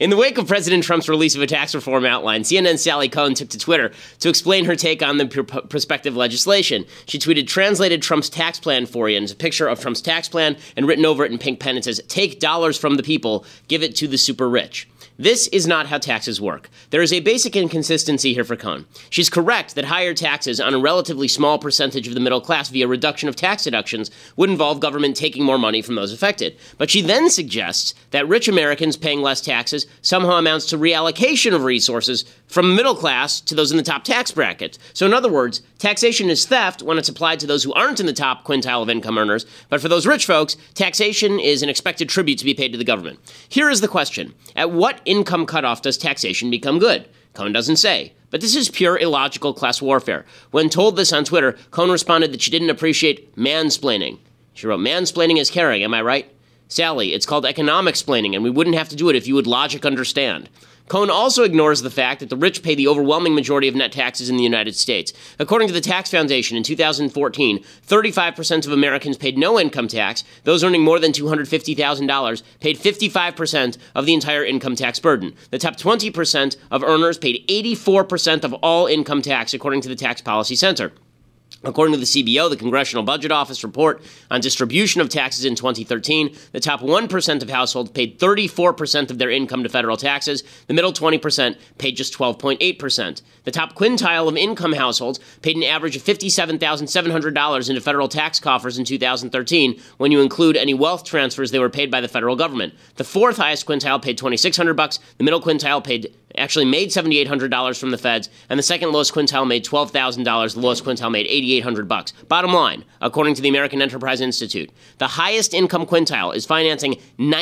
In the wake of President Trump's release of a tax reform outline, CNN's Sally Kohn took to Twitter to explain her take on the prospective legislation. She tweeted, "Translated Trump's tax plan for you," and it's a picture of Trump's tax plan, and written over it in pink pen, it says, "Take dollars from the people, give it to the super rich." This is not how taxes work. There is a basic inconsistency here for Kohn. She's correct that higher taxes on a relatively small percentage of the middle class via reduction of tax deductions would involve government taking more money from those affected. But she then suggests that rich Americans paying less taxes somehow amounts to reallocation of resources from middle class to those in the top tax bracket. So in other words, taxation is theft when it's applied to those who aren't in the top quintile of income earners, but for those rich folks, taxation is an expected tribute to be paid to the government. Here is the question. At what income cutoff does taxation become good? Kohn doesn't say. But this is pure illogical class warfare. When told this on Twitter, Kohn responded that she didn't appreciate mansplaining. She wrote, "Mansplaining is caring, am I right? Sally, it's called economic-splaining, and we wouldn't have to do it if you would logic understand." Kohn also ignores the fact that the rich pay the overwhelming majority of net taxes in the United States. According to the Tax Foundation, in 2014, 35% of Americans paid no income tax. Those earning more than $250,000 paid 55% of the entire income tax burden. The top 20% of earners paid 84% of all income tax, according to the Tax Policy Center. According to the CBO, the Congressional Budget Office report on distribution of taxes in 2013, the top 1% of households paid 34% of their income to federal taxes. The middle 20% paid just 12.8%. The top quintile of income households paid an average of $57,700 into federal tax coffers in 2013 when you include any wealth transfers they were paid by the federal government. The fourth highest quintile paid $2,600. The middle quintile made $7,800 from the feds, and the second lowest quintile made $12,000. The lowest quintile made $8,800. Bottom line, according to the American Enterprise Institute, the highest income quintile is financing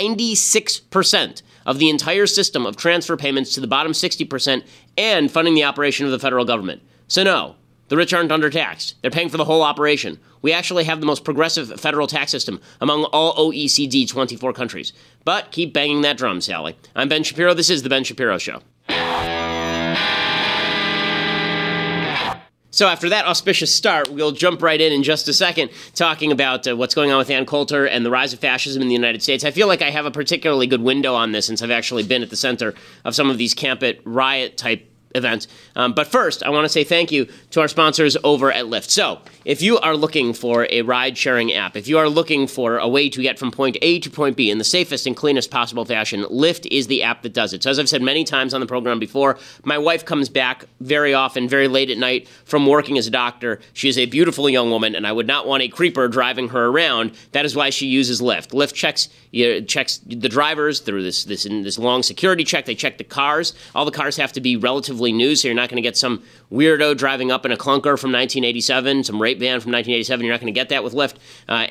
96% of the entire system of transfer payments to the bottom 60% and funding the operation of the federal government. So no, the rich aren't undertaxed. They're paying for the whole operation. We actually have the most progressive federal tax system among all OECD 24 countries. But keep banging that drum, Sally. I'm Ben Shapiro. This is The Ben Shapiro Show. So after that auspicious start, we'll jump right in just a second, talking about what's going on with Ann Coulter and the rise of fascism in the United States. I feel like I have a particularly good window on this since I've actually been at the center of some of these Camp It riot-type events. But first, I want to say thank you to our sponsors over at Lyft. So, if you are looking for a ride-sharing app, if you are looking for a way to get from point A to point B in the safest and cleanest possible fashion, Lyft is the app that does it. So, as I've said many times on the program before, my wife comes back very often, very late at night from working as a doctor. She is a beautiful young woman, and I would not want a creeper driving her around. That is why she uses Lyft. Lyft checks the drivers through this long security check. They check the cars. All the cars have to be relatively new, so you're not going to get some weirdo driving up in a clunker from 1987, some rape van from 1987. You're not going to get that with Lyft.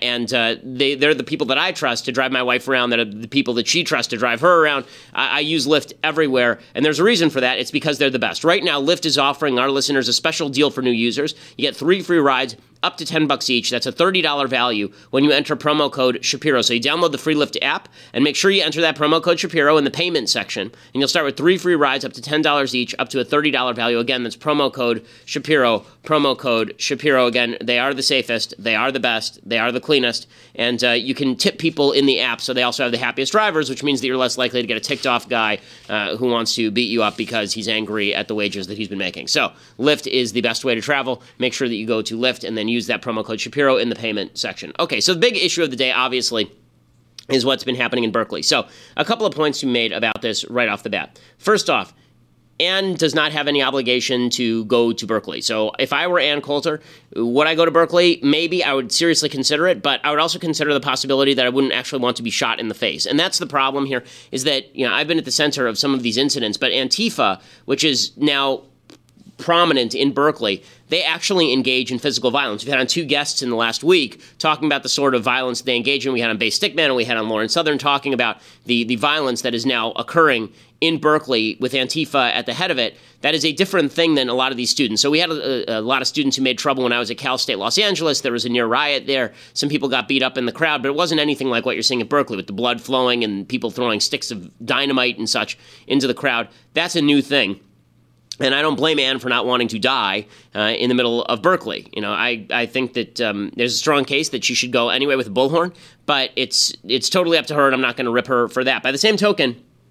They're the people that I trust to drive my wife around, that are the people that she trusts to drive her around. I use Lyft everywhere, and there's a reason for that. It's because they're the best. Right now, Lyft is offering our listeners a special deal for new users. You get 3 free rides up to $10 each. That's a $30 value when you enter promo code Shapiro. So you download the free Lyft app and make sure you enter that promo code Shapiro in the payment section, and you'll start with 3 free rides up to $10 each, up to a $30 value. Again, that's promo code Shapiro, promo code Shapiro. Again, they are the safest, they are the best, they are the cleanest, and you can tip people in the app, so they also have the happiest drivers, which means that you're less likely to get a ticked-off guy who wants to beat you up because he's angry at the wages that he's been making. So Lyft is the best way to travel. Make sure that you go to Lyft and then use that promo code Shapiro in the payment section. Okay, so the big issue of the day, obviously, is what's been happening in Berkeley. So a couple of points you made about this right off the bat. First off, Ann does not have any obligation to go to Berkeley. So if I were Ann Coulter, would I go to Berkeley? Maybe. I would seriously consider it, but I would also consider the possibility that I wouldn't actually want to be shot in the face. And that's the problem here, is that, I've been at the center of some of these incidents, but Antifa, which is now prominent in Berkeley, they actually engage in physical violence. We've had on 2 guests in the last week talking about the sort of violence they engage in. We had on Bay Stickman and we had on Lauren Southern talking about the violence that is now occurring in Berkeley with Antifa at the head of it. That is a different thing than a lot of these students. So we had a lot of students who made trouble when I was at Cal State Los Angeles. There was a near riot there. Some people got beat up in the crowd, but it wasn't anything like what you're seeing at Berkeley with the blood flowing and people throwing sticks of dynamite and such into the crowd. That's a new thing. And I don't blame Ann for not wanting to die in the middle of Berkeley. I think that there's a strong case that she should go anyway with a bullhorn, but it's totally up to her, and I'm not going to rip her for that. By the same token,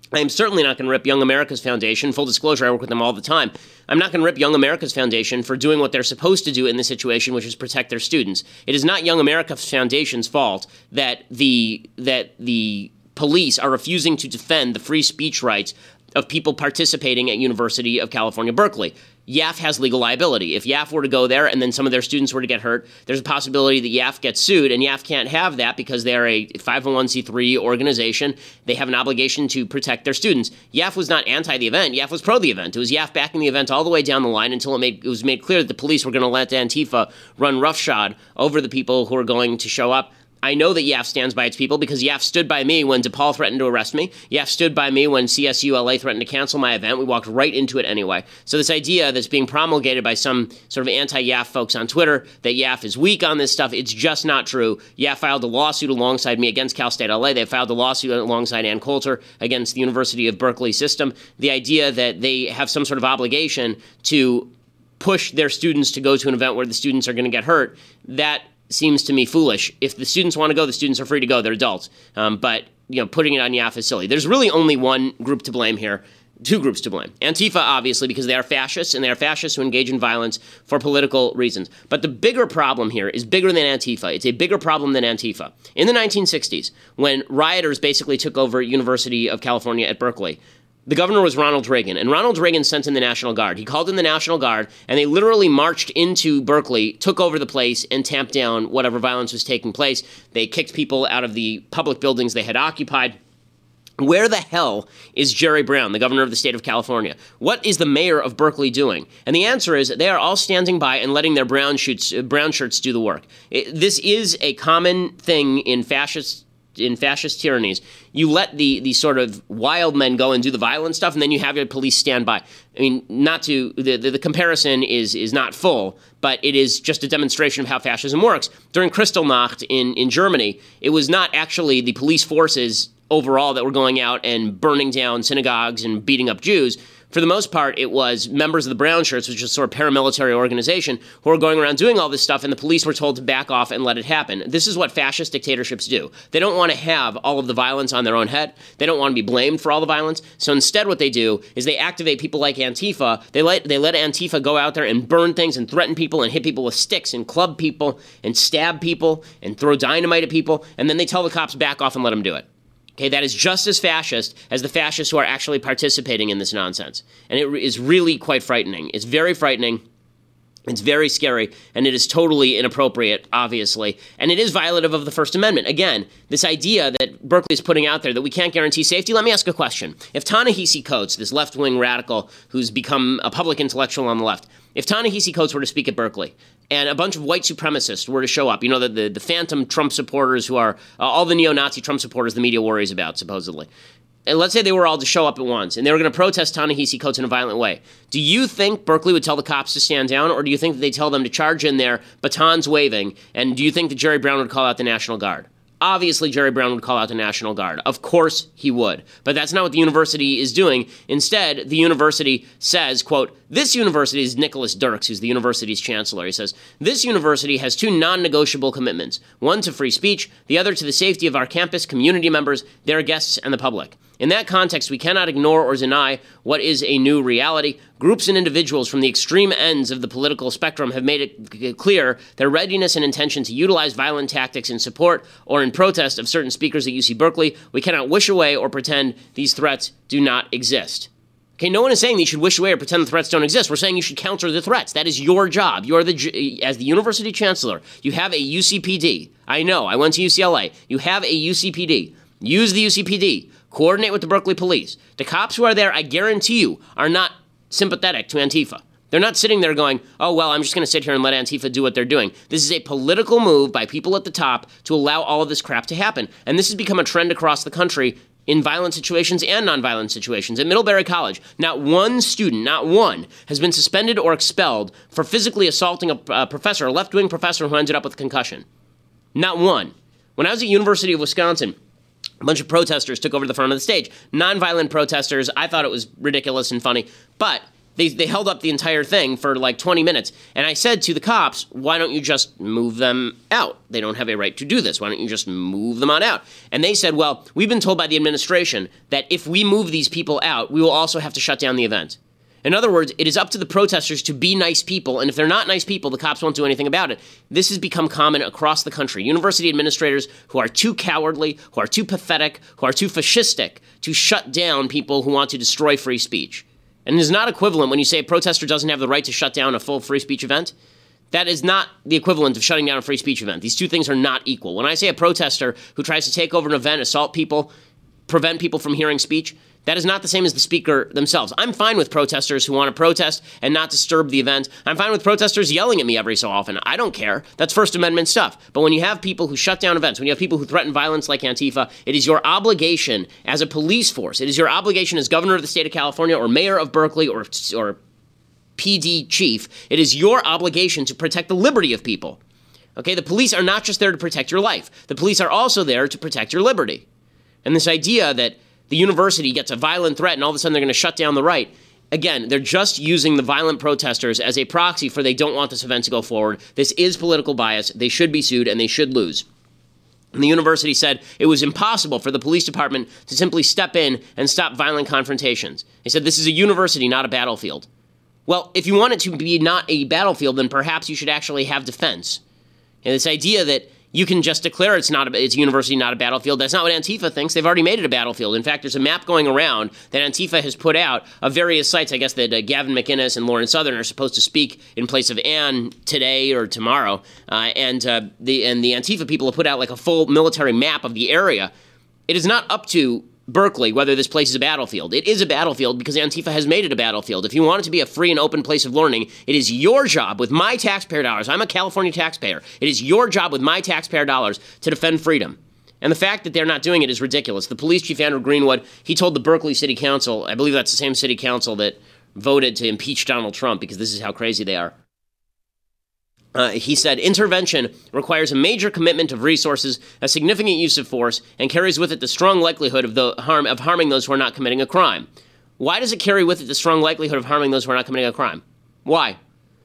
I am certainly not going to rip Young America's Foundation. Full disclosure, I work with them all the time. I'm not going to rip Young America's Foundation for doing what they're supposed to do in this situation, which is protect their students. It is not Young America's Foundation's fault that the police are refusing to defend the free speech rights of people participating at University of California, Berkeley. YAF has legal liability. If YAF were to go there and then some of their students were to get hurt, there's a possibility that YAF gets sued, and YAF can't have that because they are a 501c3 organization. They have an obligation to protect their students. YAF was not anti the event. YAF was pro the event. It was YAF backing the event all the way down the line until it was made clear that the police were going to let Antifa run roughshod over the people who are going to show up. I know that YAF stands by its people because YAF stood by me when DePaul threatened to arrest me. YAF stood by me when CSU LA threatened to cancel my event. We walked right into it anyway. So this idea that's being promulgated by some sort of anti-YAF folks on Twitter that YAF is weak on this stuff, it's just not true. YAF filed a lawsuit alongside me against Cal State LA. They filed a lawsuit alongside Ann Coulter against the University of Berkeley system. The idea that they have some sort of obligation to push their students to go to an event where the students are going to get hurt, that seems to me foolish. If the students want to go, the students are free to go. They're adults. But putting it on YAF is silly. There's really only one group to blame here. Two groups to blame. Antifa, obviously, because they are fascists, and they are fascists who engage in violence for political reasons. But the bigger problem here is bigger than Antifa. It's a bigger problem than Antifa. In the 1960s, when rioters basically took over University of California at Berkeley, the governor was Ronald Reagan, and Ronald Reagan sent in the National Guard. He called in the National Guard, and they literally marched into Berkeley, took over the place, and tamped down whatever violence was taking place. They kicked people out of the public buildings they had occupied. Where the hell is Jerry Brown, the governor of the state of California? What is the mayor of Berkeley doing? And the answer is they are all standing by and letting their brown shirts do the work. This is a common thing in fascist tyrannies. You let the sort of wild men go and do the violent stuff, and then you have your police stand by. I mean, the comparison is not full, but it is just a demonstration of how fascism works. During Kristallnacht in Germany, it was not actually the police forces overall that were going out and burning down synagogues and beating up Jews. For the most part, it was members of the Brown Shirts, which is a sort of paramilitary organization, who were going around doing all this stuff, and the police were told to back off and let it happen. This is what fascist dictatorships do. They don't want to have all of the violence on their own head. They don't want to be blamed for all the violence. So instead what they do is they activate people like Antifa. They let Antifa go out there and burn things and threaten people and hit people with sticks and club people and stab people and throw dynamite at people, and then they tell the cops back off and let them do it. Okay, that is just as fascist as the fascists who are actually participating in this nonsense. And it is really quite frightening. It's very frightening. It's very scary, and it is totally inappropriate, obviously. And it is violative of the First Amendment. Again, this idea that Berkeley is putting out there that we can't guarantee safety, let me ask a question. If Ta-Nehisi Coates, this left-wing radical who's become a public intellectual on the left, if Ta-Nehisi Coates were to speak at Berkeley, and a bunch of white supremacists were to show up, the phantom Trump supporters who are all the neo-Nazi Trump supporters the media worries about, supposedly. And let's say they were all to show up at once, and they were going to protest Ta-Nehisi Coates in a violent way. Do you think Berkeley would tell the cops to stand down, or do you think that they tell them to charge in there, batons waving, and do you think that Jerry Brown would call out the National Guard? Obviously, Jerry Brown would call out the National Guard. Of course he would. But that's not what the university is doing. Instead, the university says, quote, this university is Nicholas Dirks, who's the university's chancellor. He says, this university has two non-negotiable commitments, one to free speech, the other to the safety of our campus community members, their guests, and the public. In that context, we cannot ignore or deny what is a new reality. Groups and individuals from the extreme ends of the political spectrum have made it clear their readiness and intention to utilize violent tactics in support or in protest of certain speakers at UC Berkeley. We cannot wish away or pretend these threats do not exist. Okay, no one is saying that you should wish away or pretend the threats don't exist. We're saying you should counter the threats. That is your job. You are as the university chancellor, you have a UCPD. I know, I went to UCLA. You have a UCPD. Use the UCPD. Coordinate with the Berkeley police. The cops who are there, I guarantee you, are not sympathetic to Antifa. They're not sitting there going, oh, well, I'm just going to sit here and let Antifa do what they're doing. This is a political move by people at the top to allow all of this crap to happen. And this has become a trend across the country in violent situations and nonviolent situations. At Middlebury College, not one student, not one, has been suspended or expelled for physically assaulting a professor, a left-wing professor who ended up with a concussion. Not one. When I was at University of Wisconsin, a bunch of protesters took over the front of the stage. Nonviolent protesters. I thought it was ridiculous and funny. But They held up the entire thing for like 20 minutes. And I said to the cops, why don't you just move them out? They don't have a right to do this. Why don't you just move them on out? And they said, well, we've been told by the administration that if we move these people out, we will also have to shut down the event. In other words, it is up to the protesters to be nice people, and if they're not nice people, the cops won't do anything about it. This has become common across the country. University administrators who are too cowardly, who are too pathetic, who are too fascistic to shut down people who want to destroy free speech. And it is not equivalent when you say a protester doesn't have the right to shut down a full free speech event. That is not the equivalent of shutting down a free speech event. These two things are not equal. When I say a protester who tries to take over an event, assault people, prevent people from hearing speech, that is not the same as the speaker themselves. I'm fine with protesters who want to protest and not disturb the event. I'm fine with protesters yelling at me every so often. I don't care. That's First Amendment stuff. But when you have people who shut down events, when you have people who threaten violence like Antifa, it is your obligation as a police force, it is your obligation as governor of the state of California or mayor of Berkeley or PD chief, it is your obligation to protect the liberty of people. Okay, the police are not just there to protect your life. The police are also there to protect your liberty. And this idea that the university gets a violent threat and all of a sudden they're going to shut down the right. Again, they're just using the violent protesters as a proxy for they don't want this event to go forward. This is political bias. They should be sued and they should lose. And the university said it was impossible for the police department to simply step in and stop violent confrontations. They said this is a university, not a battlefield. Well, if you want it to be not a battlefield, then perhaps you should actually have defense. And this idea that you can just declare it's a university, not a battlefield. That's not what Antifa thinks. They've already made it a battlefield. In fact, there's a map going around that Antifa has put out of various sites. I guess that Gavin McInnes and Lauren Southern are supposed to speak in place of Ann today or tomorrow. And the Antifa people have put out like a full military map of the area. It is not up to Berkeley whether this place is a battlefield. It is a battlefield because Antifa has made it a battlefield. If you want it to be a free and open place of learning, it is your job with my taxpayer dollars. I'm a California taxpayer. It is your job with my taxpayer dollars to defend freedom. And the fact that they're not doing it is ridiculous. The police chief, Andrew Greenwood, he told the Berkeley City Council, I believe that's the same city council that voted to impeach Donald Trump because this is how crazy they are. He said, intervention requires a major commitment of resources, a significant use of force, and carries with it the strong likelihood of harming those who are not committing a crime. Why does it carry with it the strong likelihood of harming those who are not committing a crime? Why?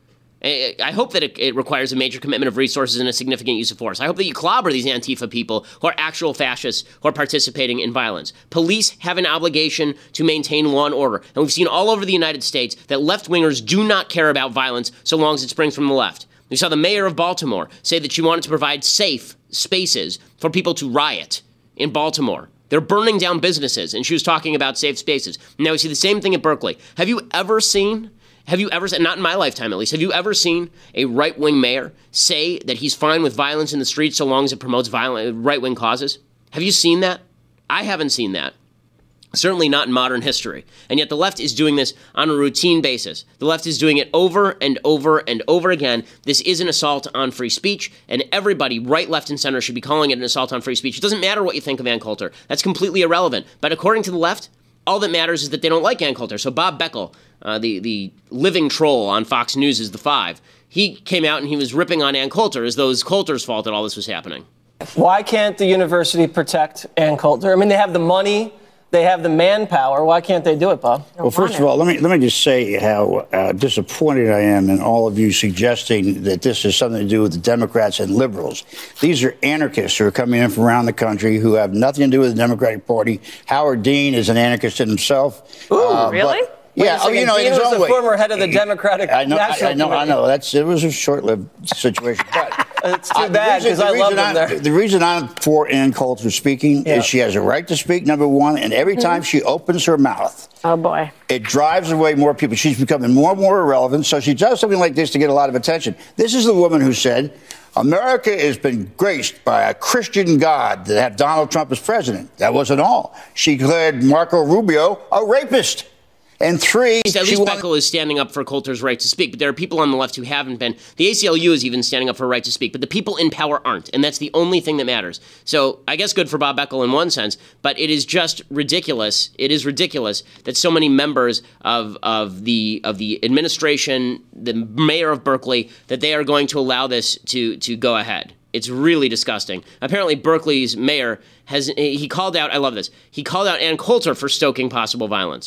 I hope that it requires a major commitment of resources and a significant use of force. I hope that you clobber these Antifa people who are actual fascists who are participating in violence. Police have an obligation to maintain law and order. And we've seen all over the United States that left-wingers do not care about violence so long as it springs from the left. We saw the mayor of Baltimore say that she wanted to provide safe spaces for people to riot in Baltimore. They're burning down businesses, and she was talking about safe spaces. Now we see the same thing at Berkeley. Have you ever seen, not in my lifetime at least, have you ever seen a right-wing mayor say that he's fine with violence in the streets so long as it promotes right-wing causes? Have you seen that? I haven't seen that. Certainly not in modern history. And yet the left is doing this on a routine basis. The left is doing it over and over and over again. This is an assault on free speech, and everybody, right, left, and center, should be calling it an assault on free speech. It doesn't matter what you think of Ann Coulter. That's completely irrelevant. But according to the left, all that matters is that they don't like Ann Coulter. So Bob Beckel, the living troll on Fox News is the Five, he came out and he was ripping on Ann Coulter as though it was Coulter's fault that all this was happening. Why can't the university protect Ann Coulter? I mean, they have the money. They have the manpower. Why can't they do it, Bob? Well, first of all, let me just say how disappointed I am in all of you suggesting that this has something to do with the Democrats and liberals. These are anarchists who are coming in from around the country who have nothing to do with the Democratic Party. Howard Dean is an anarchist in himself. Ooh, really? Yeah, Dean was the former head of the Democratic National Committee. I know. It was a short-lived situation. But it's too bad because I love him there. The reason I'm for Ann Coulter speaking is she has a right to speak, number one, and every time she opens her mouth, oh boy, it drives away more people. She's becoming more and more irrelevant, so she does something like this to get a lot of attention. This is the woman who said, America has been graced by a Christian God to have Donald Trump as president. That wasn't all. She declared Marco Rubio a rapist. And three, at least Beckel is standing up for Coulter's right to speak, but there are people on the left who haven't been. The ACLU is even standing up for a right to speak, but the people in power aren't, and that's the only thing that matters. So I guess good for Bob Beckel in one sense, but it is just ridiculous. It is ridiculous that so many members of the administration, the mayor of Berkeley, that they are going to allow this to go ahead. It's really disgusting. Apparently, Berkeley's mayor he called out. I love this. He called out Ann Coulter for stoking possible violence.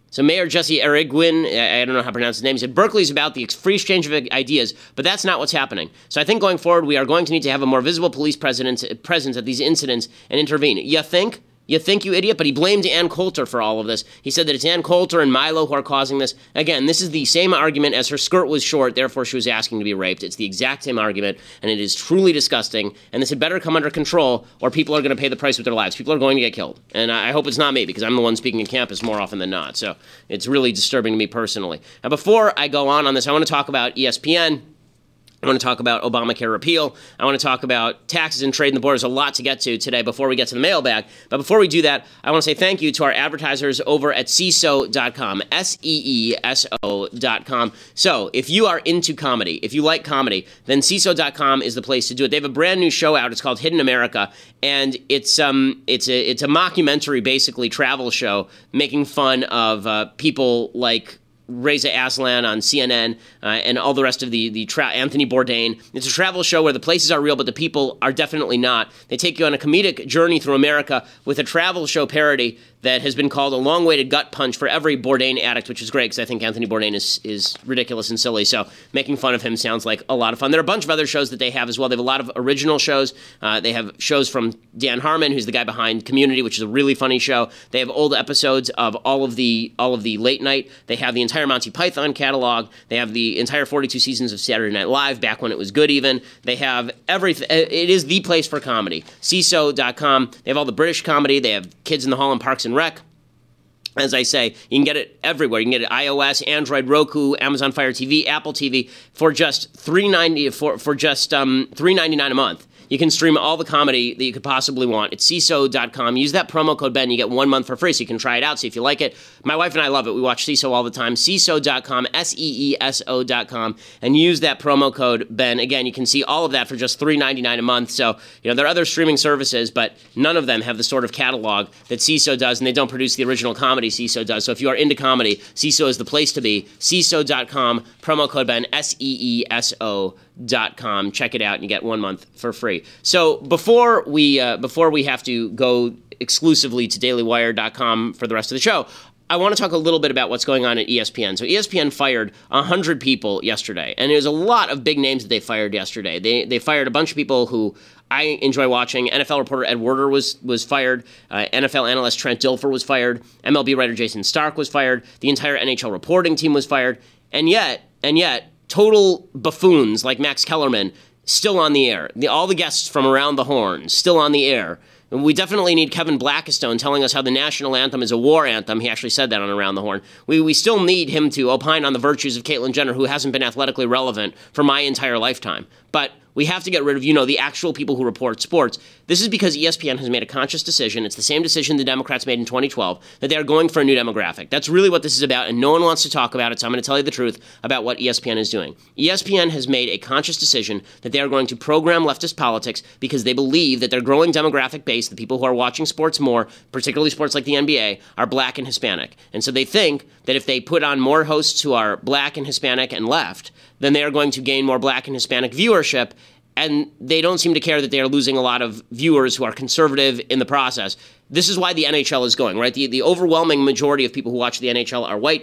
So Mayor Jesse Arreguin, I don't know how to pronounce his name, he said, Berkeley's about the free exchange of ideas, but that's not what's happening. So I think going forward, we are going to need to have a more visible police presence at these incidents and intervene. You think? You think, you idiot? But he blamed Ann Coulter for all of this. He said that it's Ann Coulter and Milo who are causing this. Again, this is the same argument as her skirt was short, therefore she was asking to be raped. It's the exact same argument, and it is truly disgusting. And this had better come under control, or people are going to pay the price with their lives. People are going to get killed. And I hope it's not me, because I'm the one speaking on campus more often than not. So it's really disturbing to me personally. Now, before I go on this, I want to talk about ESPN. I want to talk about Obamacare repeal. I want to talk about taxes and trade and the border. There's a lot to get to today before we get to the mailbag. But before we do that, I want to say thank you to our advertisers over at Seeso.com, SEESO.com. So if you are into comedy, if you like comedy, then Seeso.com is the place to do it. They have a brand new show out. It's called Hidden America, and it's a mockumentary, basically, travel show making fun of people like Reza Aslan on CNN and all the rest of the Anthony Bourdain. It's a travel show where the places are real, but the people are definitely not. They take you on a comedic journey through America with a travel show parody that has been called a long-awaited gut punch for every Bourdain addict, which is great because I think Anthony Bourdain is ridiculous and silly. So making fun of him sounds like a lot of fun. There are a bunch of other shows that they have as well. They have a lot of original shows. They have shows from Dan Harmon, who's the guy behind Community, which is a really funny show. They have old episodes of all of the late night. They have the entire Monty Python catalog. They have the entire 42 seasons of Saturday Night Live, back when it was good even. They have everything. It is the place for comedy. Seeso.com. They have all the British comedy. They have Kids in the Hall and Parks and Rec. As I say, you can get it everywhere. You can get it iOS, Android, Roku, Amazon Fire TV, Apple TV for just $3.99 a month. You can stream all the comedy that you could possibly want. It's Seeso.com. Use that promo code Ben. You get 1 month for free, so you can try it out, see if you like it. My wife and I love it. We watch Seeso all the time. Seeso.com, SEESO.com, and use that promo code Ben. Again, you can see all of that for just $3.99 a month. So, there are other streaming services, but none of them have the sort of catalog that Seeso does, and they don't produce the original comedy Seeso does. So if you are into comedy, Seeso is the place to be. Seeso.com, promo code Ben, SEESO.com. Check it out, and you get 1 month for free. So before we have to go exclusively to dailywire.com for the rest of the show, I want to talk a little bit about what's going on at ESPN. So ESPN fired 100 people yesterday, and there's a lot of big names that they fired yesterday. They fired a bunch of people who I enjoy watching. NFL reporter Ed Werder was fired. NFL analyst Trent Dilfer was fired. MLB writer Jason Stark was fired. The entire NHL reporting team was fired. And yet, total buffoons like Max Kellerman still on the air. All the guests from around the horn still on the air. And we definitely need Kevin Blackistone telling us how the national anthem is a war anthem. He actually said that on Around the Horn. We still need him to opine on the virtues of Caitlyn Jenner, who hasn't been athletically relevant for my entire lifetime. But we have to get rid of, the actual people who report sports. This is because ESPN has made a conscious decision. It's the same decision the Democrats made in 2012, that they are going for a new demographic. That's really what this is about, and no one wants to talk about it, so I'm going to tell you the truth about what ESPN is doing. ESPN has made a conscious decision that they are going to program leftist politics because they believe that their growing demographic base, the people who are watching sports more, particularly sports like the NBA, are black and Hispanic. And so they think that if they put on more hosts who are black and Hispanic and left, then they are going to gain more black and Hispanic viewership, and they don't seem to care that they are losing a lot of viewers who are conservative in the process. This is why the NHL is going, right? The overwhelming majority of people who watch the NHL are white.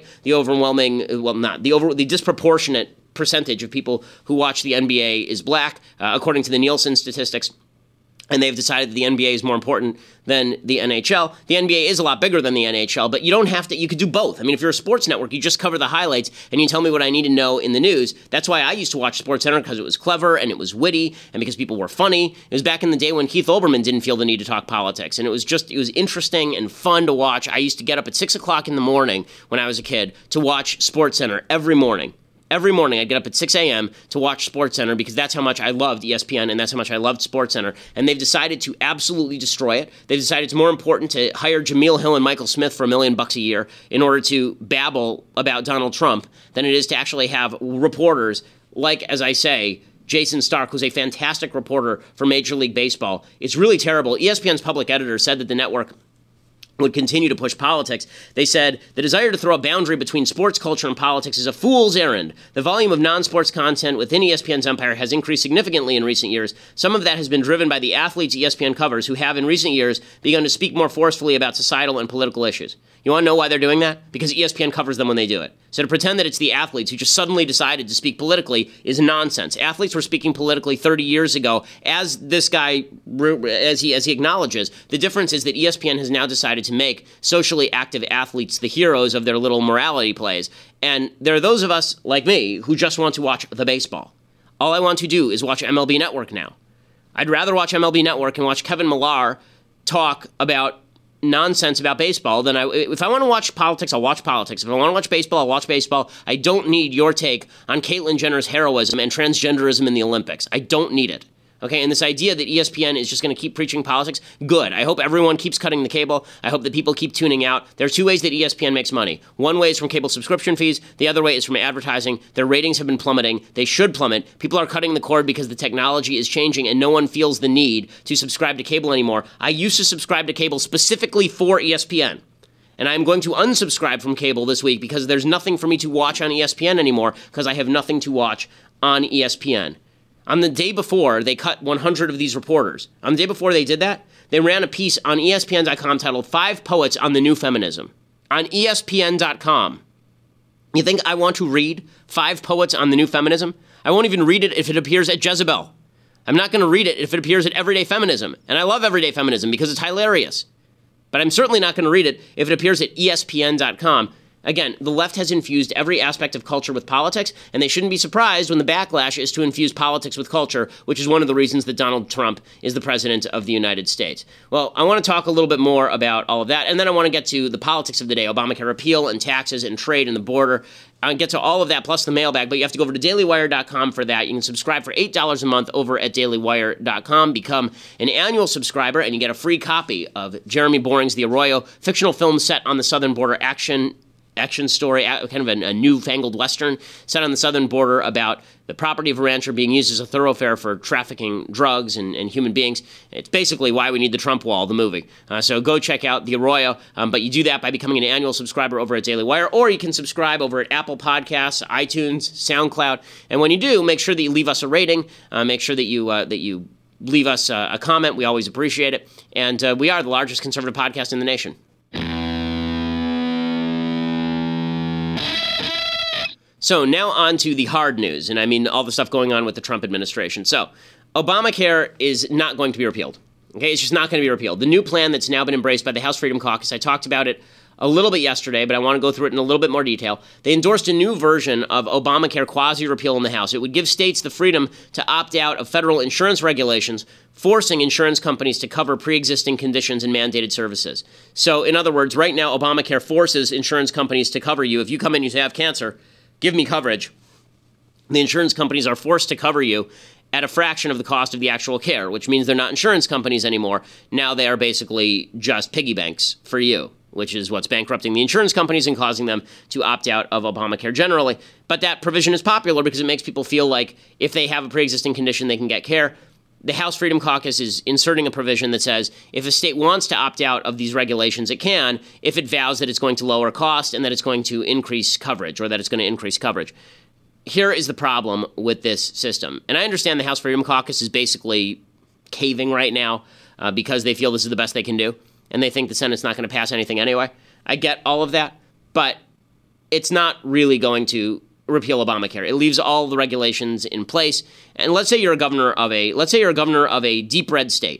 The disproportionate percentage of people who watch the NBA is black, according to the Nielsen statistics. And they've decided that the NBA is more important than the NHL. The NBA is a lot bigger than the NHL, but you don't have to, you could do both. I mean, if you're a sports network, you just cover the highlights and you tell me what I need to know in the news. That's why I used to watch SportsCenter, because it was clever and it was witty and because people were funny. It was back in the day when Keith Olbermann didn't feel the need to talk politics, and it was interesting and fun to watch. I used to get up at 6 o'clock in the morning when I was a kid to watch SportsCenter every morning. Every morning I'd get up at 6 a.m. to watch SportsCenter because that's how much I loved ESPN and that's how much I loved SportsCenter. And they've decided to absolutely destroy it. They've decided it's more important to hire Jameel Hill and Michael Smith for $1 million a year in order to babble about Donald Trump than it is to actually have reporters like, as I say, Jason Stark, who's a fantastic reporter for Major League Baseball. It's really terrible. ESPN's public editor said that the network would continue to push politics. They said, the desire to throw a boundary between sports culture and politics is a fool's errand. The volume of non-sports content within ESPN's empire has increased significantly in recent years. Some of that has been driven by the athletes ESPN covers, who have in recent years begun to speak more forcefully about societal and political issues. You want to know why they're doing that? Because ESPN covers them when they do it. So to pretend that it's the athletes who just suddenly decided to speak politically is nonsense. Athletes were speaking politically 30 years ago, as this guy, as he acknowledges. The difference is that ESPN has now decided to make socially active athletes the heroes of their little morality plays. And there are those of us, like me, who just want to watch the baseball. All I want to do is watch MLB Network now. I'd rather watch MLB Network and watch Kevin Millar talk about nonsense about baseball than if I want to watch politics, I'll watch politics. If I want to watch baseball, I'll watch baseball. I don't need your take on Caitlyn Jenner's heroism and transgenderism in the Olympics. I don't need it. Okay, and this idea that ESPN is just going to keep preaching politics, good. I hope everyone keeps cutting the cable. I hope that people keep tuning out. There are two ways that ESPN makes money. One way is from cable subscription fees. The other way is from advertising. Their ratings have been plummeting. They should plummet. People are cutting the cord because the technology is changing and no one feels the need to subscribe to cable anymore. I used to subscribe to cable specifically for ESPN. And I'm going to unsubscribe from cable this week because there's nothing for me to watch on ESPN anymore because I have nothing to watch on ESPN. On the day before, they cut 100 of these reporters. On the day before they did that, they ran a piece on ESPN.com titled 5 Poets on the New Feminism. On ESPN.com. You think I want to read 5 Poets on the New Feminism? I won't even read it if it appears at Jezebel. I'm not going to read it if it appears at Everyday Feminism. And I love Everyday Feminism because it's hilarious. But I'm certainly not going to read it if it appears at ESPN.com. Again, the left has infused every aspect of culture with politics, and they shouldn't be surprised when the backlash is to infuse politics with culture, which is one of the reasons that Donald Trump is the president of the United States. Well, I want to talk a little bit more about all of that, and then I want to get to the politics of the day, Obamacare repeal and taxes and trade and the border. I'll get to all of that plus the mailbag, but you have to go over to dailywire.com for that. You can subscribe for $8 a month over at dailywire.com. Become an annual subscriber, and you get a free copy of Jeremy Boring's The Arroyo, fictional film set on the southern border, action story, kind of a newfangled Western set on the southern border about the property of a rancher being used as a thoroughfare for trafficking drugs and human beings. It's basically why we need the Trump wall, the movie. So go check out The Arroyo, but you do that by becoming an annual subscriber over at Daily Wire, or you can subscribe over at Apple Podcasts, iTunes, SoundCloud. And when you do, make sure that you leave us a rating. Make sure that you leave us a comment. We always appreciate it. And we are the largest conservative podcast in the nation. So now on to the hard news, and I mean all the stuff going on with the Trump administration. So Obamacare is not going to be repealed. Okay, it's just not going to be repealed. The new plan that's now been embraced by the House Freedom Caucus, I talked about it a little bit yesterday, but I want to go through it in a little bit more detail. They endorsed a new version of Obamacare quasi-repeal in the House. It would give states the freedom to opt out of federal insurance regulations, forcing insurance companies to cover pre-existing conditions and mandated services. So, in other words, right now, Obamacare forces insurance companies to cover you. If you come in and you say, I have cancer, give me coverage. The insurance companies are forced to cover you at a fraction of the cost of the actual care, which means they're not insurance companies anymore. Now they are basically just piggy banks for you, which is what's bankrupting the insurance companies and causing them to opt out of Obamacare generally. But that provision is popular because it makes people feel like if they have a pre-existing condition, they can get care. The House Freedom Caucus is inserting a provision that says if a state wants to opt out of these regulations, it can, if it vows that it's going to lower cost and that it's going to increase coverage, or that it's going to increase coverage. Here is the problem with this system. And I understand the House Freedom Caucus is basically caving right now because they feel this is the best they can do, and they think the Senate's not going to pass anything anyway. I get all of that, but it's not really going to repeal Obamacare. It leaves all the regulations in place. And let's say you're a governor of a deep red state.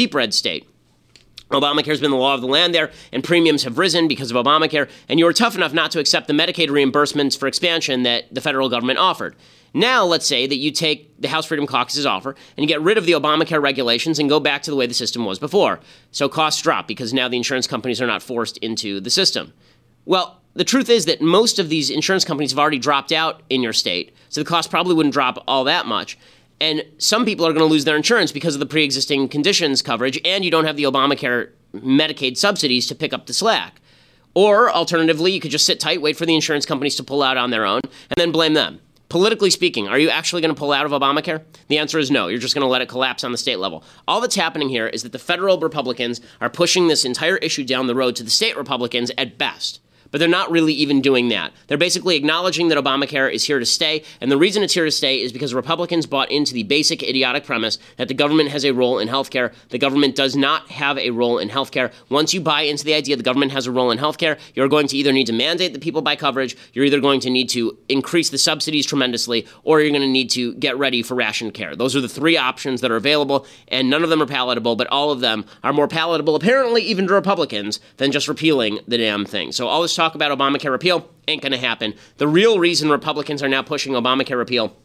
Obamacare's been the law of the land there, and premiums have risen because of Obamacare, and you were tough enough not to accept the Medicaid reimbursements for expansion that the federal government offered. Now, let's say that you take the House Freedom Caucus's offer and you get rid of the Obamacare regulations and go back to the way the system was before. So costs drop because now the insurance companies are not forced into the system. Well, the truth is that most of these insurance companies have already dropped out in your state, so the cost probably wouldn't drop all that much. And some people are going to lose their insurance because of the pre-existing conditions coverage, and you don't have the Obamacare Medicaid subsidies to pick up the slack. Or, alternatively, you could just sit tight, wait for the insurance companies to pull out on their own, and then blame them. Politically speaking, are you actually going to pull out of Obamacare? The answer is no. You're just going to let it collapse on the state level. All that's happening here is that the federal Republicans are pushing this entire issue down the road to the state Republicans at best. But they're not really even doing that. They're basically acknowledging that Obamacare is here to stay, and the reason it's here to stay is because Republicans bought into the basic idiotic premise that the government has a role in healthcare. The government does not have a role in healthcare. Once you buy into the idea the government has a role in healthcare, you're going to either need to mandate that people buy coverage, you're either going to need to increase the subsidies tremendously, or you're going to need to get ready for rationed care. Those are the three options that are available, and none of them are palatable, but all of them are more palatable, apparently even to Republicans, than just repealing the damn thing. So all this talk about Obamacare repeal ain't going to happen. The real reason Republicans are now pushing Obamacare repeal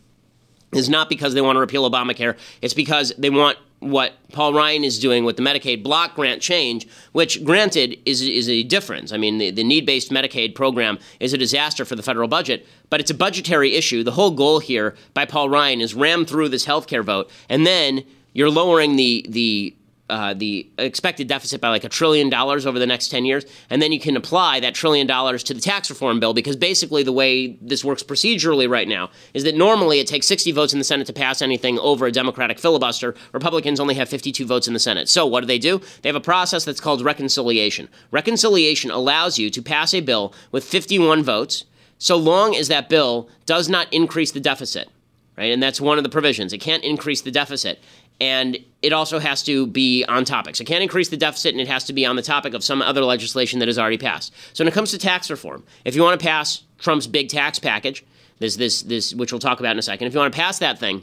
is not because they want to repeal Obamacare. It's because they want what Paul Ryan is doing with the Medicaid block grant change, which, granted, is a difference. I mean, the need-based Medicaid program is a disaster for the federal budget, but it's a budgetary issue. The whole goal here by Paul Ryan is ram through this health care vote, and then you're lowering the expected deficit by like $1 trillion over the next 10 years, and then you can apply that $1 trillion to the tax reform bill, because basically the way this works procedurally right now is that normally it takes 60 votes in the Senate to pass anything over a Democratic filibuster. Republicans only have 52 votes in the Senate. So what do? They have a process that's called reconciliation. Reconciliation allows you to pass a bill with 51 votes so long as that bill does not increase the deficit, right? And that's one of the provisions. It can't increase the deficit. And it also has to be on topic. So it can't increase the deficit, and it has to be on the topic of some other legislation that has already passed. So when it comes to tax reform, if you want to pass Trump's big tax package, this which we'll talk about in a second, if you want to pass that thing,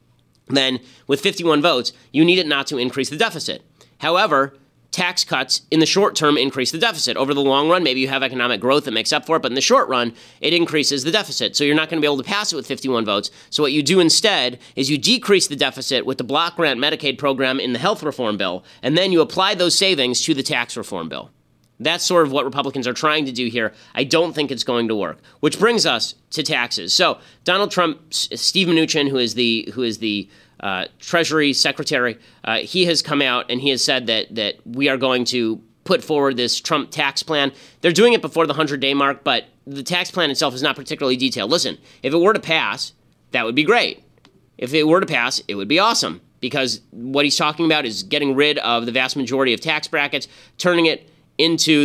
then with 51 votes, you need it not to increase the deficit. However, tax cuts in the short term increase the deficit. Over the long run, maybe you have economic growth that makes up for it, but in the short run, it increases the deficit. So you're not going to be able to pass it with 51 votes. So what you do instead is you decrease the deficit with the block grant Medicaid program in the health reform bill, and then you apply those savings to the tax reform bill. That's sort of what Republicans are trying to do here. I don't think it's going to work. Which brings us to taxes. So Donald Trump, Steve Mnuchin, who is the Treasury Secretary, he has come out and he has said that we are going to put forward this Trump tax plan. They're doing it before the 100-day mark, but the tax plan itself is not particularly detailed. Listen, if it were to pass, that would be great. If it were to pass, it would be awesome, because what he's talking about is getting rid of the vast majority of tax brackets, turning it into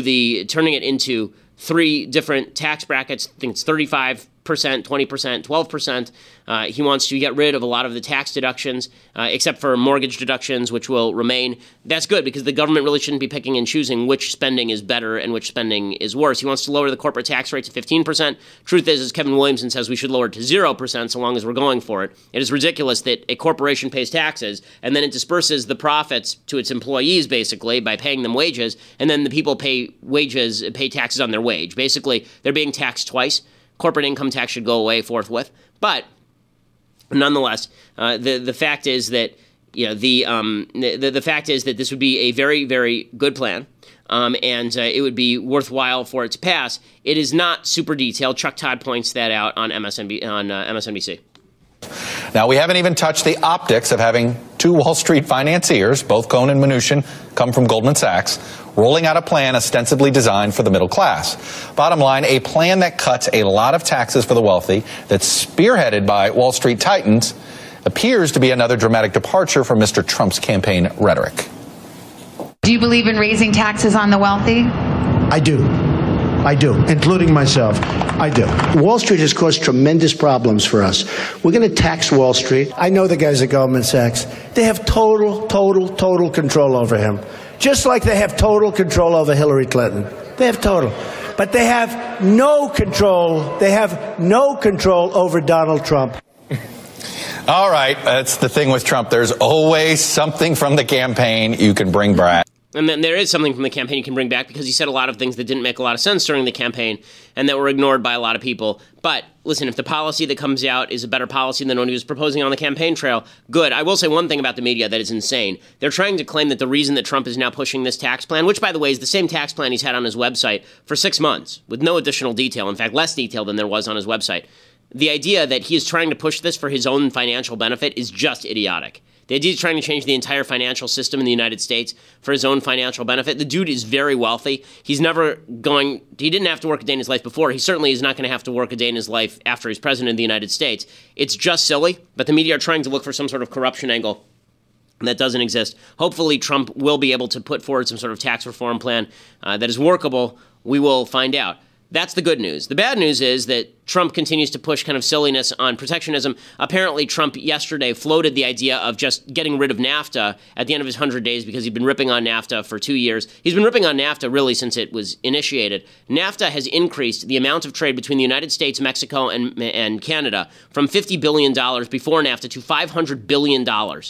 three different tax brackets. I think it's 35%, 20%, 12%. He wants to get rid of a lot of the tax deductions, except for mortgage deductions, which will remain. That's good, because the government really shouldn't be picking and choosing which spending is better and which spending is worse. He wants to lower the corporate tax rate to 15%. Truth is, as Kevin Williamson says, we should lower it to 0% so long as we're going for it. It is ridiculous that a corporation pays taxes and then it disperses the profits to its employees, basically, by paying them wages, and then the people pay taxes on their wage. Basically, they're being taxed twice. Corporate income tax should go away forthwith. But nonetheless, the fact is that the fact is that this would be a very, very good plan, and it would be worthwhile for it to pass. It is not super detailed. Chuck Todd points that out on MSNBC. Now, we haven't even touched the optics of having two Wall Street financiers, both Cohn and Mnuchin, come from Goldman Sachs, rolling out a plan ostensibly designed for the middle class. Bottom line, a plan that cuts a lot of taxes for the wealthy, that's spearheaded by Wall Street titans, appears to be another dramatic departure from Mr. Trump's campaign rhetoric. Do you believe in raising taxes on the wealthy? I do, including myself. I do. Wall Street has caused tremendous problems for us. We're going to tax Wall Street. I know the guys at Goldman Sachs. They have total control over him. Just like they have total control over Hillary Clinton. They have total. But they have no control. They have no control over Donald Trump. All right. That's the thing with Trump. There's always something from the campaign you can bring back. And then there is something from the campaign you can bring back, because he said a lot of things that didn't make a lot of sense during the campaign and that were ignored by a lot of people. But listen, if the policy that comes out is a better policy than what he was proposing on the campaign trail, good. I will say one thing about the media that is insane. They're trying to claim that the reason that Trump is now pushing this tax plan, which, by the way, is the same tax plan he's had on his website for 6 months with no additional detail, in fact, less detail than there was on his website. The idea that he is trying to push this for his own financial benefit is just idiotic. The idea of trying to change the entire financial system in the United States for his own financial benefit. The dude is very wealthy. He didn't have to work a day in his life before. He certainly is not going to have to work a day in his life after he's president of the United States. It's just silly, but the media are trying to look for some sort of corruption angle that doesn't exist. Hopefully, Trump will be able to put forward some sort of tax reform plan that is workable. We will find out. That's the good news. The bad news is that Trump continues to push kind of silliness on protectionism. Apparently, Trump yesterday floated the idea of just getting rid of NAFTA at the end of his 100 days because he'd been ripping on NAFTA for 2 years. He's been ripping on NAFTA really since it was initiated. NAFTA has increased the amount of trade between the United States, Mexico, and Canada from $50 billion before NAFTA to $500 billion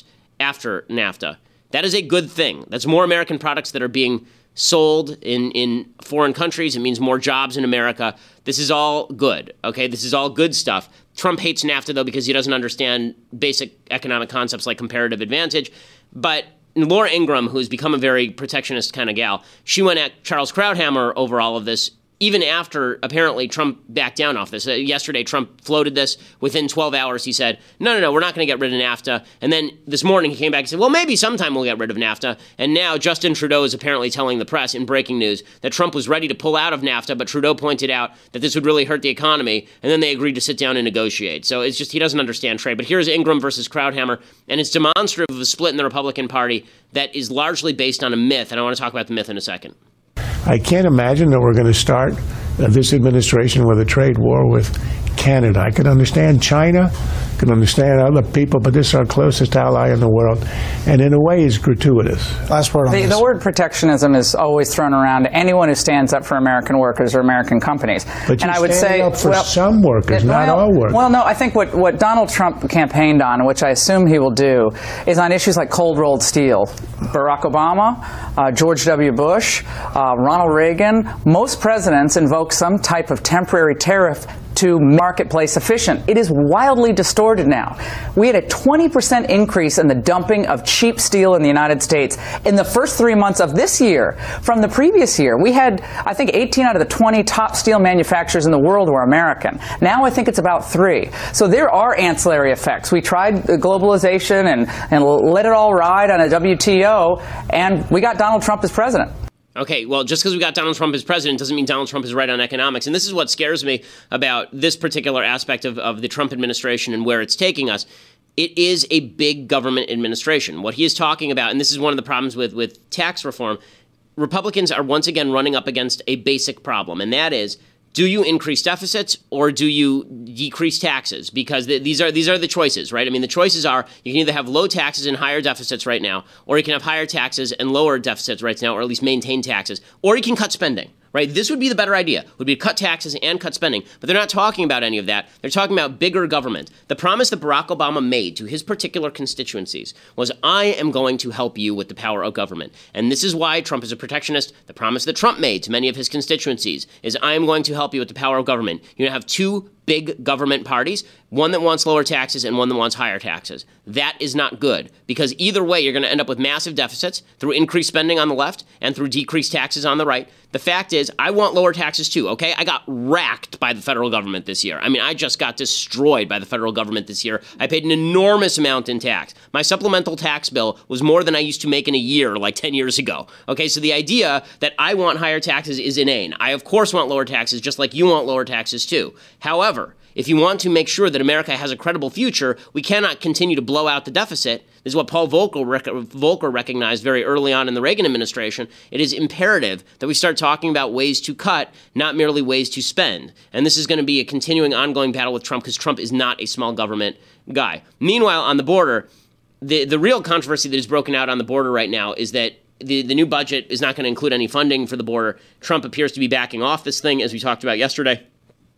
after NAFTA. That is a good thing. That's more American products that are being sold in foreign countries. It means more jobs in America. This is all good, okay? This is all good stuff. Trump hates NAFTA, though, because he doesn't understand basic economic concepts like comparative advantage. But Laura Ingraham, who's become a very protectionist kind of gal, she went at Charles Krauthammer over all of this, even after, apparently, Trump backed down off this. Yesterday, Trump floated this. Within 12 hours, he said, no, we're not going to get rid of NAFTA. And then this morning, he came back and said, well, maybe sometime we'll get rid of NAFTA. And now Justin Trudeau is apparently telling the press in breaking news that Trump was ready to pull out of NAFTA, but Trudeau pointed out that this would really hurt the economy, and then they agreed to sit down and negotiate. So it's just he doesn't understand trade. But here's Ingraham versus Krauthammer, and it's demonstrative of a split in the Republican Party that is largely based on a myth, and I want to talk about the myth in a second. I can't imagine that we're going to start this administration with a trade war with Canada. I could understand China, could understand other people, but this is our closest ally in the world, and in a way is gratuitous. Last word on this. The word protectionism is always thrown around to anyone who stands up for American workers or American companies. But you're standing up for some workers, not all workers. Well, no, I think what Donald Trump campaigned on, which I assume he will do, is on issues like cold-rolled steel. Barack Obama, George W. Bush, Ronald Reagan, most presidents invoke some type of temporary tariff to marketplace efficient. It is wildly distorted now. We had a 20% increase in the dumping of cheap steel in the United States in the first 3 months of this year from the previous year. We had, I think, 18 out of the 20 top steel manufacturers in the world were American. Now I think it's about 3. So there are ancillary effects. We tried globalization and let it all ride on a WTO, and we got Donald Trump as president. Okay, well, just because we got Donald Trump as president doesn't mean Donald Trump is right on economics. And this is what scares me about this particular aspect of the Trump administration and where it's taking us. It is a big government administration. What he is talking about, and this is one of the problems with tax reform, Republicans are once again running up against a basic problem, and that is, do you increase deficits or do you decrease taxes? Because these are the choices, right? I mean, the choices are you can either have low taxes and higher deficits right now, or you can have higher taxes and lower deficits right now, or at least maintain taxes, or you can cut spending. Right? This would be the better idea, would be to cut taxes and cut spending. But they're not talking about any of that. They're talking about bigger government. The promise that Barack Obama made to his particular constituencies was, I am going to help you with the power of government. And this is why Trump is a protectionist. The promise that Trump made to many of his constituencies is, I am going to help you with the power of government. You're going to have 2 big government parties, one that wants lower taxes and one that wants higher taxes. That is not good, because either way, you're going to end up with massive deficits through increased spending on the left and through decreased taxes on the right. The fact is, I want lower taxes too, okay? I got racked by the federal government this year. I mean, I just got destroyed by the federal government this year. I paid an enormous amount in tax. My supplemental tax bill was more than I used to make in a year like 10 years ago. Okay, so the idea that I want higher taxes is inane. I, of course, want lower taxes, just like you want lower taxes too. However, if you want to make sure that America has a credible future, we cannot continue to blow out the deficit. This is what Paul Volcker recognized very early on in the Reagan administration. It is imperative that we start talking about ways to cut, not merely ways to spend. And this is going to be a continuing, ongoing battle with Trump, because Trump is not a small government guy. Meanwhile, on the border, the real controversy that is broken out on the border right now is that the new budget is not going to include any funding for the border. Trump appears to be backing off this thing, as we talked about yesterday.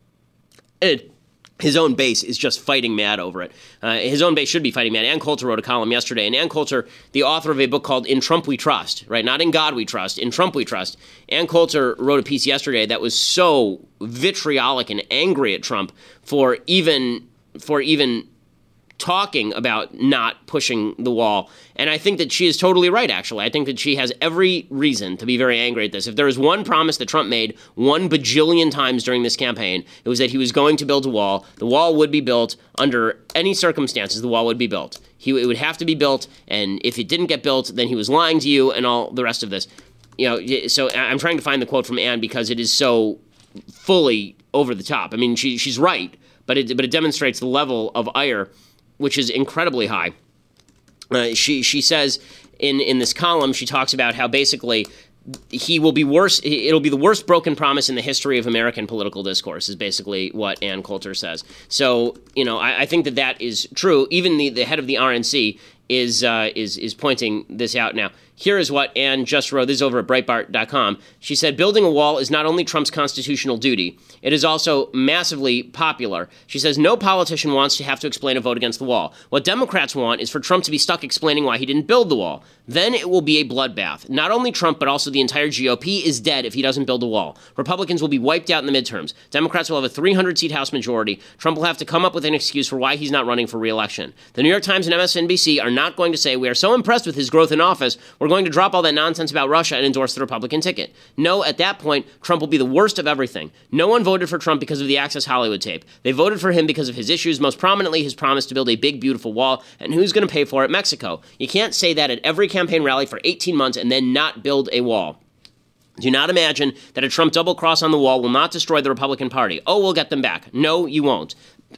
His own base is just fighting mad over it. His own base should be fighting mad. Ann Coulter wrote a column yesterday, and Ann Coulter, the author of a book called In Trump We Trust, right? Not In God We Trust, In Trump We Trust. Ann Coulter wrote a piece yesterday that was so vitriolic and angry at Trump for even talking about not pushing the wall. And I think that she is totally right, actually. I think that she has every reason to be very angry at this. If there is one promise that Trump made 1 bajillion times during this campaign, it was that he was going to build a wall. The wall would be built under any circumstances. The wall would be built. It would have to be built, and if it didn't get built, then he was lying to you and all the rest of this. So I'm trying to find the quote from Ann because it is so fully over the top. I mean, she's right, but it demonstrates the level of ire, which is incredibly high. She says in this column, she talks about how basically he will be worse. It'll be the worst broken promise in the history of American political discourse, is basically what Ann Coulter says. So, I think that is true. Even the head of the RNC is pointing this out now. Here is what Ann just wrote. This is over at Breitbart.com. She said, building a wall is not only Trump's constitutional duty, it is also massively popular. She says, no politician wants to have to explain a vote against the wall. What Democrats want is for Trump to be stuck explaining why he didn't build the wall. Then it will be a bloodbath. Not only Trump, but also the entire GOP is dead if he doesn't build a wall. Republicans will be wiped out in the midterms. Democrats will have a 300-seat House majority. Trump will have to come up with an excuse for why he's not running for re-election. The New York Times and MSNBC are not going to say, we are so impressed with his growth in office, we're going to drop all that nonsense about Russia and endorse the Republican ticket. No, at that point, Trump will be the worst of everything. No one voted for Trump because of the Access Hollywood tape. They voted for him because of his issues, most prominently his promise to build a big, beautiful wall. And who's going to pay for it? Mexico. You can't say that at every campaign rally for 18 months and then not build a wall. Do not imagine that a Trump double cross on the wall will not destroy the Republican Party. Oh, we'll get them back. No, you won't.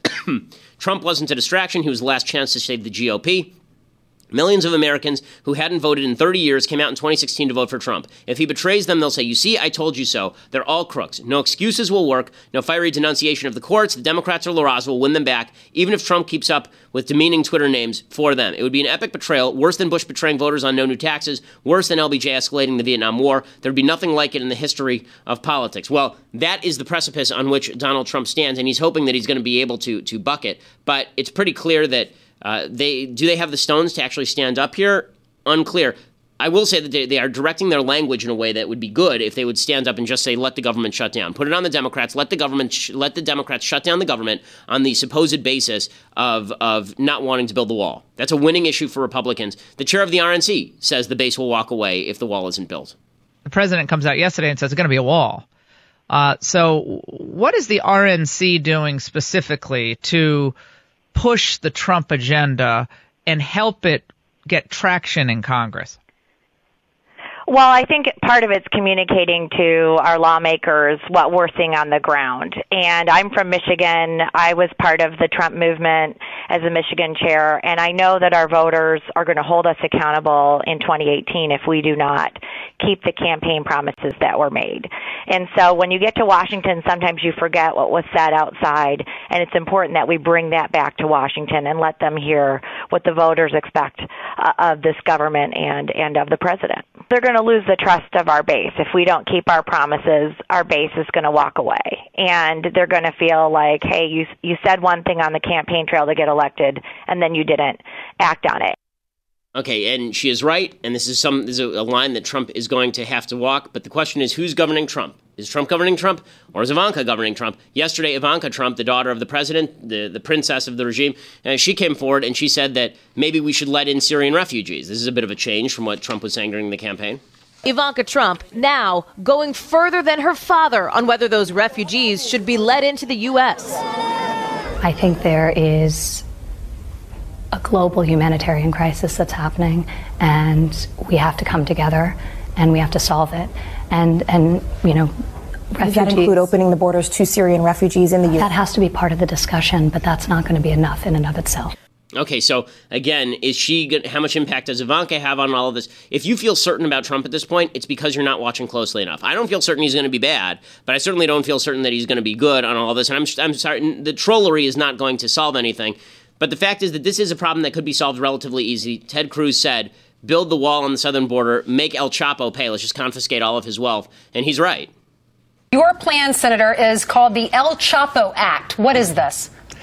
Trump wasn't a distraction. He was the last chance to save the GOP. Millions of Americans who hadn't voted in 30 years came out in 2016 to vote for Trump. If he betrays them, they'll say, you see, I told you so. They're all crooks. No excuses will work. No fiery denunciation of the courts. The Democrats or LaRosa will win them back, even if Trump keeps up with demeaning Twitter names for them. It would be an epic betrayal, worse than Bush betraying voters on no new taxes, worse than LBJ escalating the Vietnam War. There'd be nothing like it in the history of politics. Well, that is the precipice on which Donald Trump stands, and he's hoping that he's going to be able to buck it. But it's pretty clear that they have the stones to actually stand up here? Unclear. I will say that they are directing their language in a way that would be good if they would stand up and just say, let the government shut down. Put it on the Democrats. Let the Democrats shut down the government on the supposed basis of not wanting to build the wall. That's a winning issue for Republicans. The chair of the RNC says the base will walk away if the wall isn't built. The president comes out yesterday and says it's going to be a wall. So what is the RNC doing specifically to push the Trump agenda and help it get traction in Congress? Well, I think part of it's communicating to our lawmakers what we're seeing on the ground. And I'm from Michigan. I was part of the Trump movement as a Michigan chair, and I know that our voters are going to hold us accountable in 2018 if we do not keep the campaign promises that were made. And so when you get to Washington, sometimes you forget what was said outside, and it's important that we bring that back to Washington and let them hear what the voters expect of this government and of the president. They're going to lose the trust of our base. If we don't keep our promises, our base is going to walk away. And they're going to feel like, hey, you said one thing on the campaign trail to get elected, and then you didn't act on it. Okay, and she is right, and this is a line that Trump is going to have to walk, but the question is, who's governing Trump? Is Trump governing Trump, or is Ivanka governing Trump? Yesterday, Ivanka Trump, the daughter of the president, the princess of the regime, she came forward and she said that maybe we should let in Syrian refugees. This is a bit of a change from what Trump was saying during the campaign. Ivanka Trump now going further than her father on whether those refugees should be let into the U.S. I think there is a global humanitarian crisis that's happening, and we have to come together and we have to solve it. And you know, does that include opening the borders to Syrian refugees in the U.S.? That has to be part of the discussion, but that's not going to be enough in and of itself. Okay, so again, how much impact does Ivanka have on all of this? If you feel certain about Trump at this point, it's because you're not watching closely enough. I don't feel certain he's going to be bad, but I certainly don't feel certain that he's going to be good on all of this. And I'm sorry, the trollery is not going to solve anything. But the fact is that this is a problem that could be solved relatively easy. Ted Cruz said, build the wall on the southern border, make El Chapo pay. Let's just confiscate all of his wealth. And he's right. Your plan, Senator, is called the El Chapo Act. What is this?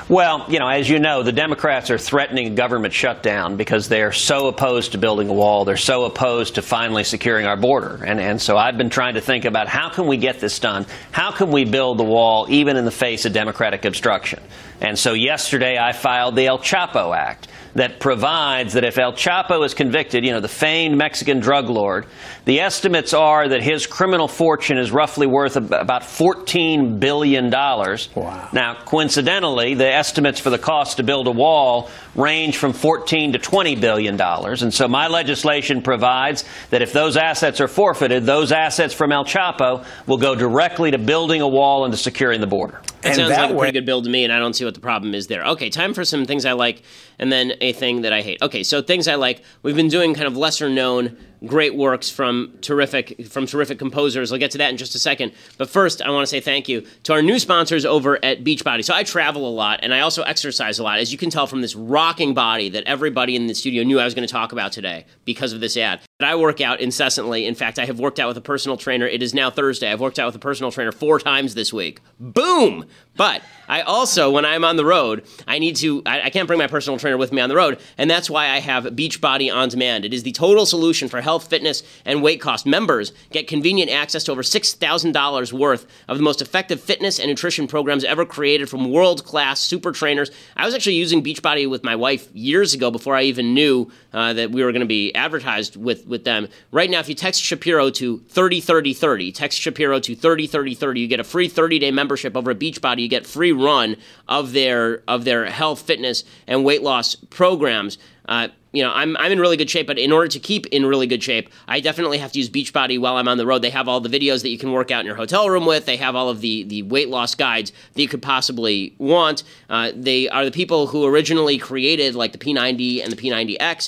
Well, as you know, the Democrats are threatening a government shutdown because they're so opposed to building a wall. They're so opposed to finally securing our border. And so I've been trying to think about how can we get this done? How can we build the wall even in the face of Democratic obstruction? And so yesterday I filed the El Chapo Act that provides that if El Chapo is convicted, the famed Mexican drug lord, the estimates are that his criminal fortune is roughly worth about $14 billion. Wow. Now, coincidentally, the estimates for the cost to build a wall range from $14 to $20 billion. And so my legislation provides that if those assets are forfeited, those assets from El Chapo will go directly to building a wall and to securing the border. It sounds like a pretty good bill to me, and I don't see what the problem is there. Okay, time for some things I like, and then a thing that I hate. Okay, so things I like. We've been doing kind of lesser-known great works from terrific composers. I'll get to that in just a second. But first, I want to say thank you to our new sponsors over at Beachbody. So I travel a lot, and I also exercise a lot, as you can tell from this rocking body that everybody in the studio knew I was going to talk about today because of this ad. But I work out incessantly. In fact, I have worked out with a personal trainer. It is now Thursday. I've worked out with a personal trainer 4 times this week. Boom! But I also, when I'm on the road, I can't bring my personal trainer with me on the road, and that's why I have Beachbody On Demand. It is the total solution for health, fitness, and weight cost. Members get convenient access to over $6,000 worth of the most effective fitness and nutrition programs ever created from world-class super trainers. I was actually using Beachbody with my wife years ago before I even knew that we were going to be advertised with them. Right now, if you text Shapiro to 303030, text Shapiro to 303030, you get a free 30-day membership over at Beachbody. You get free run of their health, fitness, and weight loss programs. I'm in really good shape, but in order to keep in really good shape, I definitely have to use Beachbody while I'm on the road. They have all the videos that you can work out in your hotel room with. They have all of the weight loss guides that you could possibly want. They are the people who originally created like the P90 and the P90X.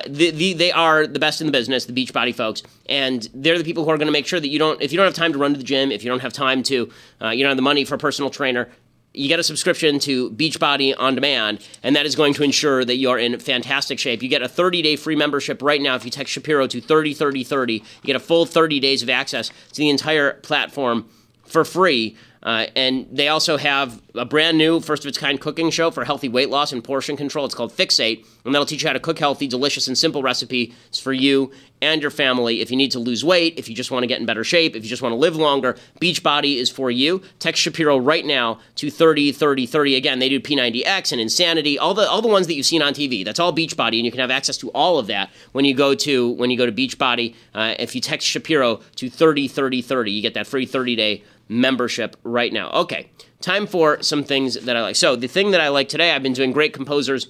They are the best in the business, the Beachbody folks, and they're the people who are going to make sure that if you don't have time to run to the gym, if you don't have time to, you don't have the money for a personal trainer, you get a subscription to Beachbody On Demand, and that is going to ensure that you're in fantastic shape. You get a 30-day free membership right now if you text Shapiro to 303030. You get a full 30 days of access to the entire platform for free. And they also have a brand new first-of-its-kind cooking show for healthy weight loss and portion control. It's called Fixate, and that'll teach you how to cook healthy, delicious, and simple recipes for you and your family. If you need to lose weight, if you just want to get in better shape, if you just want to live longer, Beachbody is for you. Text Shapiro right now to 303030. Again, they do P90X and Insanity, all the ones that you've seen on TV. That's all Beachbody, and you can have access to all of that when you go to Beachbody. If you text Shapiro to 303030, you get that free 30-day membership right now. Okay, time for some things that I like. So the thing that I like today, I've been doing great composers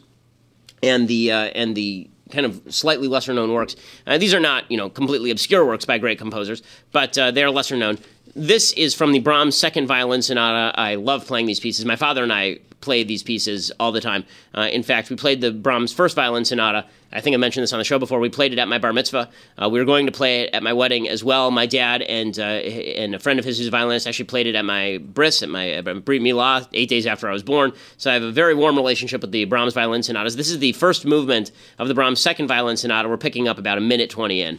and the kind of slightly lesser known works. These are not, completely obscure works by great composers, but they are lesser known. This is from the Brahms Second Violin Sonata. I love playing these pieces. My father and I played these pieces all the time. In fact, we played the Brahms First Violin Sonata. I think I mentioned this on the show before. We played it at my bar mitzvah. We were going to play it at my wedding as well. My dad and a friend of his who's a violinist actually played it at my bris, at my Brit Milah, 8 days after I was born. So I have a very warm relationship with the Brahms Violin Sonatas. This is the first movement of the Brahms Second Violin Sonata. We're picking up about 1:20 in.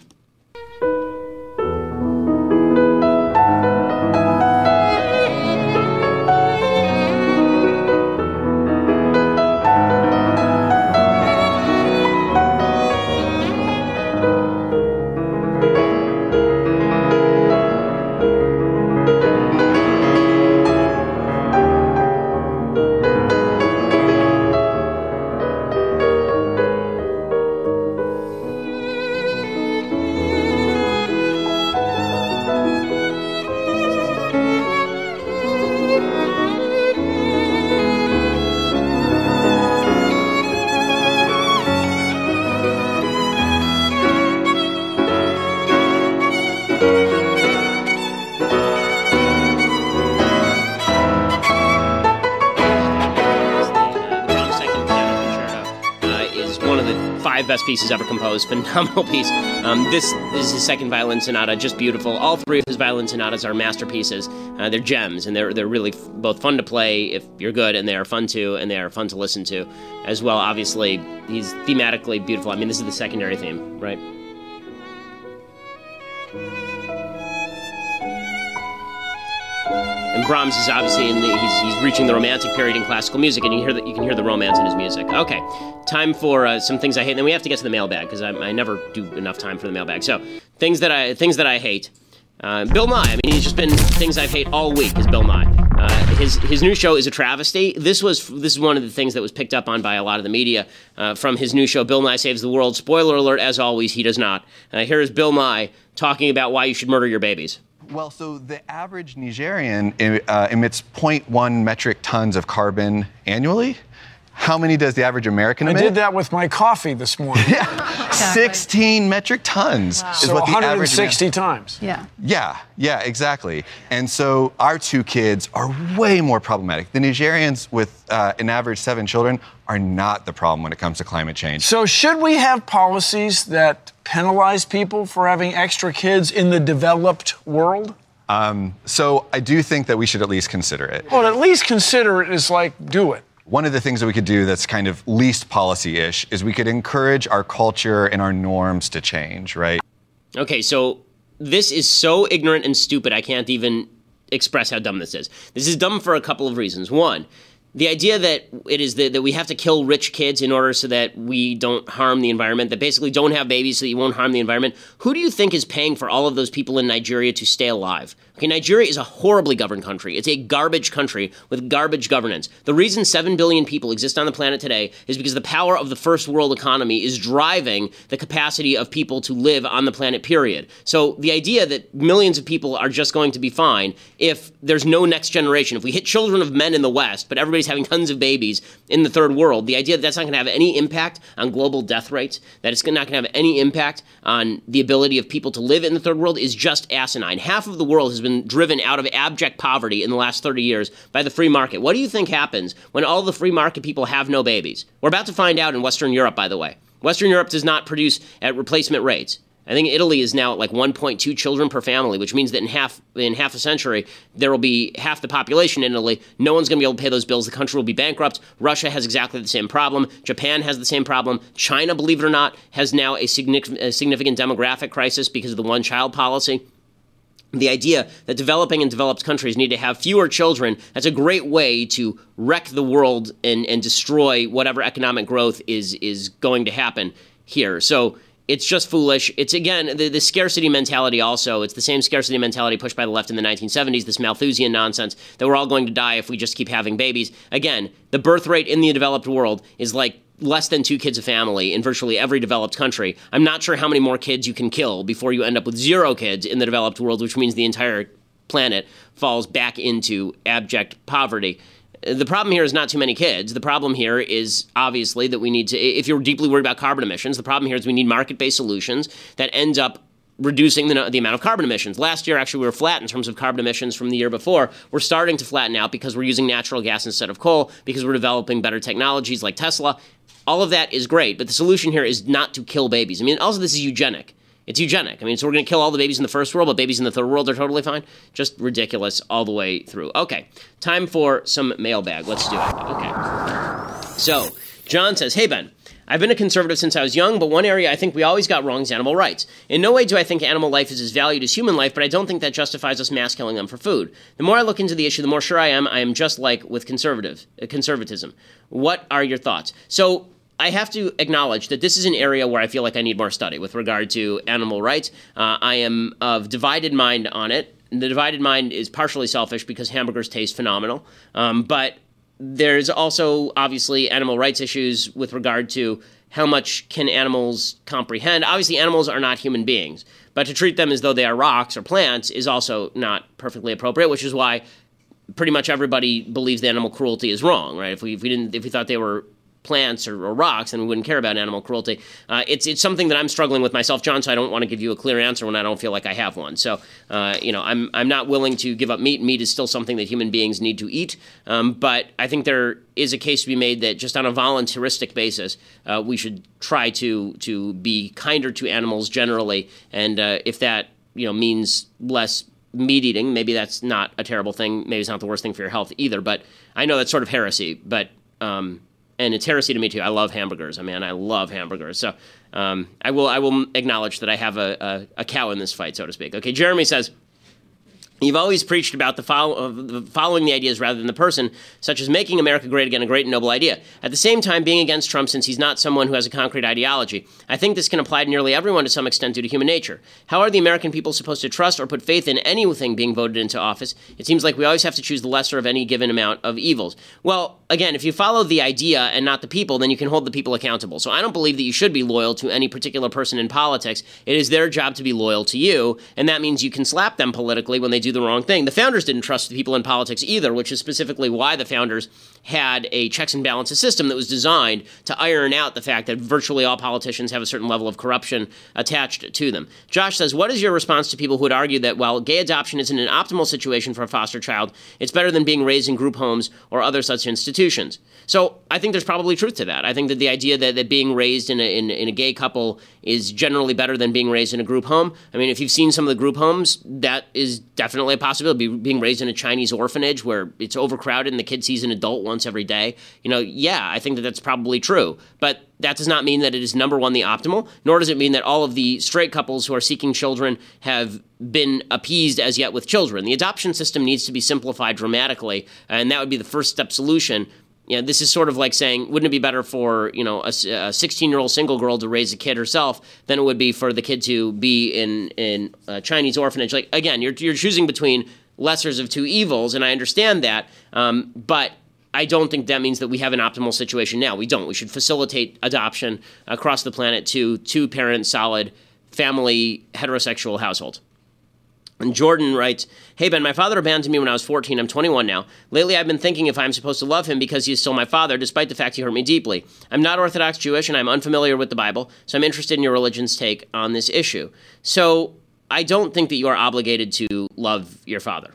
Best pieces ever composed. Phenomenal piece. This is his second violin sonata, just beautiful. All three of his violin sonatas are masterpieces. They're gems, and they're really both fun to play if you're good, and they are fun to listen to as well. Obviously, he's thematically beautiful. I mean, this is the secondary theme, right? And Brahms is obviously he's reaching the romantic period in classical music, and you can hear the romance in his music. Okay, time for some things I hate, and then we have to get to the mailbag because I never do enough time for the mailbag. So things that I hate. Bill Nye. I mean, he's just been things I hate all week. Is Bill Nye. His new show is a travesty. This is one of the things that was picked up on by a lot of the media from his new show, Bill Nye Saves the World. Spoiler alert, as always, he does not. Here is Bill Nye talking about why you should murder your babies. Well, so the average Nigerian emits 0.1 metric tons of carbon annually. How many does the average American emit? I did that with my coffee this morning. Yeah, 16 metric tons is what the average. 160 times. Yeah. Yeah, exactly. And so our two kids are way more problematic. The Nigerians with an average 7 children are not the problem when it comes to climate change. So should we have policies that penalize people for having extra kids in the developed world? So I do think that we should at least consider it. Well, at least consider it is like do it. One of the things that we could do that's kind of least policy-ish is we could encourage our culture and our norms to change, right? Okay, so this is so ignorant and stupid, I can't even express how dumb this is. This is dumb for a couple of reasons. One, the idea that it is that we have to kill rich kids in order so that we don't harm the environment, that basically don't have babies so that you won't harm the environment. Who do you think is paying for all of those people in Nigeria to stay alive? Okay, Nigeria is a horribly governed country. It's a garbage country with garbage governance. The reason 7 billion people exist on the planet today is because the power of the first world economy is driving the capacity of people to live on the planet, period. So the idea that millions of people are just going to be fine if there's no next generation, if we hit children of men in the West, but everybody's having tons of babies in the third world, the idea that that's not going to have any impact on global death rates, that it's not going to have any impact on the ability of people to live in the third world is just asinine. Half of the world has been driven out of abject poverty in the last 30 years by the free market. What do you think happens when all the free market people have no babies? We're about to find out in Western Europe, by the way. Western Europe does not produce at replacement rates. I think Italy is now at like 1.2 children per family, which means that in half a century, there will be half the population in Italy. No one's going to be able to pay those bills. The country will be bankrupt. Russia has exactly the same problem. Japan has the same problem. China, believe it or not, has now a significant demographic crisis because of the one-child policy. The idea that developing and developed countries need to have fewer children, that's a great way to wreck the world and destroy whatever economic growth is going to happen here. So it's just foolish. It's, again, the scarcity mentality also. It's the same scarcity mentality pushed by the left in the 1970s, this Malthusian nonsense that we're all going to die if we just keep having babies. Again, the birth rate in the developed world is like less than 2 kids a family in virtually every developed country. I'm not sure how many more kids you can kill before you end up with 0 kids in the developed world, which means the entire planet falls back into abject poverty. The problem here is not too many kids. The problem here is obviously that we need to, if you're deeply worried about carbon emissions, the problem here is we need market-based solutions that end up reducing the amount of carbon emissions. Last year, actually, we were flat in terms of carbon emissions from the year before. We're starting to flatten out because we're using natural gas instead of coal, because we're developing better technologies like Tesla. All of that is great, but the solution here is not to kill babies. I mean, also this is eugenic. It's eugenic. I mean, so we're going to kill all the babies in the first world, but babies in the third world are totally fine? Just ridiculous all the way through. Okay, time for some mailbag. Let's do it. Okay. So, John says, hey, Ben, I've been a conservative since I was young, but one area I think we always got wrong is animal rights. In no way do I think animal life is as valued as human life, but I don't think that justifies us mass killing them for food. The more I look into the issue, the more sure I am just like with conservatism. What are your thoughts? So, I have to acknowledge that this is an area where I feel like I need more study with regard to animal rights. I am of divided mind on it. The divided mind is partially selfish because hamburgers taste phenomenal. But there's also obviously animal rights issues with regard to how much can animals comprehend. Obviously, animals are not human beings, but to treat them as though they are rocks or plants is also not perfectly appropriate, which is why pretty much everybody believes that animal cruelty is wrong, right? If we thought they were plants or rocks, and we wouldn't care about animal cruelty. It's something that I'm struggling with myself, John, so I don't want to give you a clear answer when I don't feel like I have one. So, I'm not willing to give up meat. Meat is still something that human beings need to eat, but I think there is a case to be made that just on a voluntaristic basis, we should try to be kinder to animals generally, and if that means less meat eating, maybe that's not a terrible thing. Maybe it's not the worst thing for your health either, but I know that's sort of heresy, but and it's heresy to me too. I love hamburgers. I love hamburgers. So I will acknowledge that I have a cow in this fight, so to speak. Okay, Jeremy says, You've always preached about following the ideas rather than the person, such as making America great again, a great and noble idea. At the same time, being against Trump since he's not someone who has a concrete ideology. I think this can apply to nearly everyone to some extent due to human nature. How are the American people supposed to trust or put faith in anything being voted into office? It seems like we always have to choose the lesser of any given amount of evils. Well, again, if you follow the idea and not the people, then you can hold the people accountable. So I don't believe that you should be loyal to any particular person in politics. It is their job to be loyal to you, and that means you can slap them politically when they do the wrong thing. The founders didn't trust the people in politics either, which is specifically why the founders had a checks and balances system that was designed to iron out the fact that virtually all politicians have a certain level of corruption attached to them. Josh says, what is your response to people who would argue that while gay adoption isn't an optimal situation for a foster child, it's better than being raised in group homes or other such institutions? So I think there's probably truth to that. I think that the idea that being raised in a gay couple is generally better than being raised in a group home. I mean, if you've seen some of the group homes, that is definitely a possibility. Being raised in a Chinese orphanage where it's overcrowded and the kid sees an adult once every day, yeah, I think that that's probably true. But that does not mean that it is, number one, the optimal, nor does it mean that all of the straight couples who are seeking children have been appeased as yet with children. The adoption system needs to be simplified dramatically, and that would be the first step solution. This is sort of like saying, wouldn't it be better for, a 16-year-old single girl to raise a kid herself than it would be for the kid to be in a Chinese orphanage? Like, again, you're choosing between lessers of two evils, and I understand that, but I don't think that means that we have an optimal situation now. We don't. We should facilitate adoption across the planet to two-parent, solid, family, heterosexual households. And Jordan writes, hey, Ben, my father abandoned me when I was 14. I'm 21 now. Lately, I've been thinking if I'm supposed to love him because he is still my father, despite the fact he hurt me deeply. I'm not Orthodox Jewish, and I'm unfamiliar with the Bible, so I'm interested in your religion's take on this issue. So I don't think that you are obligated to love your father.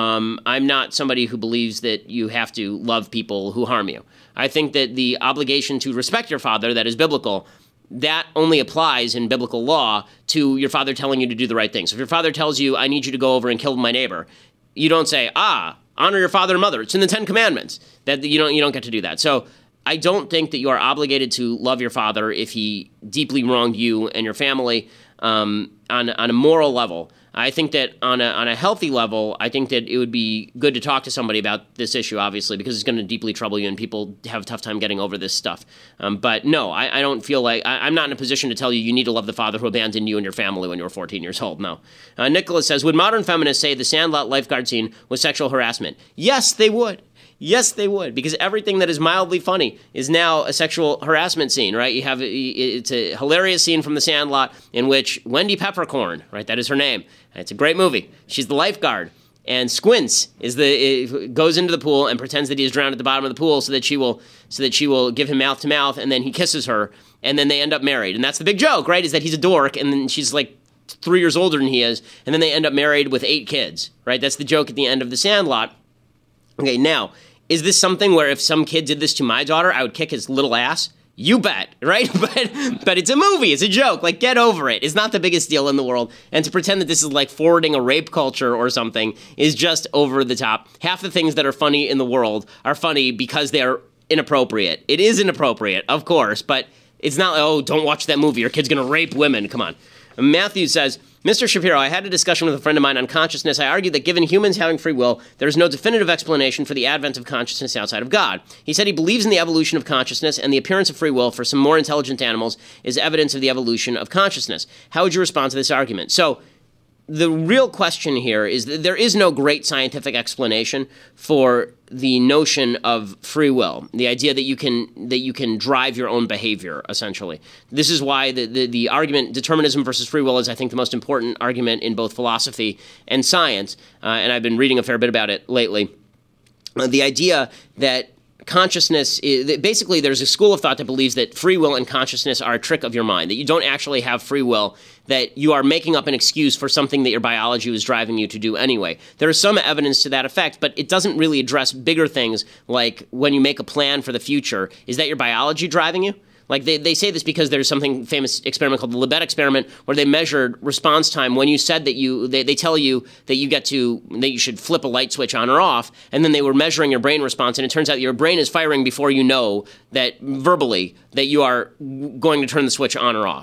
I'm not somebody who believes that you have to love people who harm you. I think that the obligation to respect your father that is biblical, that only applies in biblical law to your father telling you to do the right thing. So if your father tells you, I need you to go over and kill my neighbor, you don't say, honor your father and mother. It's in the 10 Commandments. That you don't get to do that. So I don't think that you are obligated to love your father if he deeply wronged you and your family on a moral level. I think that on a healthy level, I think that it would be good to talk to somebody about this issue, obviously, because it's going to deeply trouble you and people have a tough time getting over this stuff. But no, I don't feel like I'm not in a position to tell you need to love the father who abandoned you and your family when you were 14 years old. No. Nicholas says, would modern feminists say the Sandlot lifeguard scene was sexual harassment? Yes, they would. Yes, they would, because everything that is mildly funny is now a sexual harassment scene, right? It's a hilarious scene from The Sandlot in which Wendy Peppercorn, right, that is her name. It's a great movie. She's the lifeguard, and Squints goes into the pool and pretends that he is drowned at the bottom of the pool so that she will give him mouth to mouth, and then he kisses her, and then they end up married. And that's the big joke, right? Is that he's a dork, and then she's like 3 years older than he is, and then they end up married with 8 kids, right? That's the joke at the end of The Sandlot. Okay, now, is this something where if some kid did this to my daughter, I would kick his little ass? You bet, right? But it's a movie. It's a joke. Like, get over it. It's not the biggest deal in the world. And to pretend that this is like forwarding a rape culture or something is just over the top. Half the things that are funny in the world are funny because they're inappropriate. It is inappropriate, of course, but it's not like, oh, don't watch that movie. Your kid's going to rape women. Come on. Matthew says, Mr. Shapiro, I had a discussion with a friend of mine on consciousness. I argued that given humans having free will, there is no definitive explanation for the advent of consciousness outside of God. He said he believes in the evolution of consciousness, and the appearance of free will for some more intelligent animals is evidence of the evolution of consciousness. How would you respond to this argument? So the real question here is that there is no great scientific explanation for the notion of free will, the idea that you can drive your own behavior, essentially. This is why the argument determinism versus free will is, I think, the most important argument in both philosophy and science, and I've been reading a fair bit about it lately. The idea that consciousness basically there's a school of thought that believes that free will and consciousness are a trick of your mind, that you don't actually have free will, that you are making up an excuse for something that your biology was driving you to do anyway. There is some evidence to that effect, but it doesn't really address bigger things like when you make a plan for the future. Is that your biology driving you? Like they say this because there's something famous experiment called the Libet experiment where they measured response time when you said that they tell you that you should flip a light switch on or off, and then they were measuring your brain response, and it turns out your brain is firing before you know that verbally that you are going to turn the switch on or off.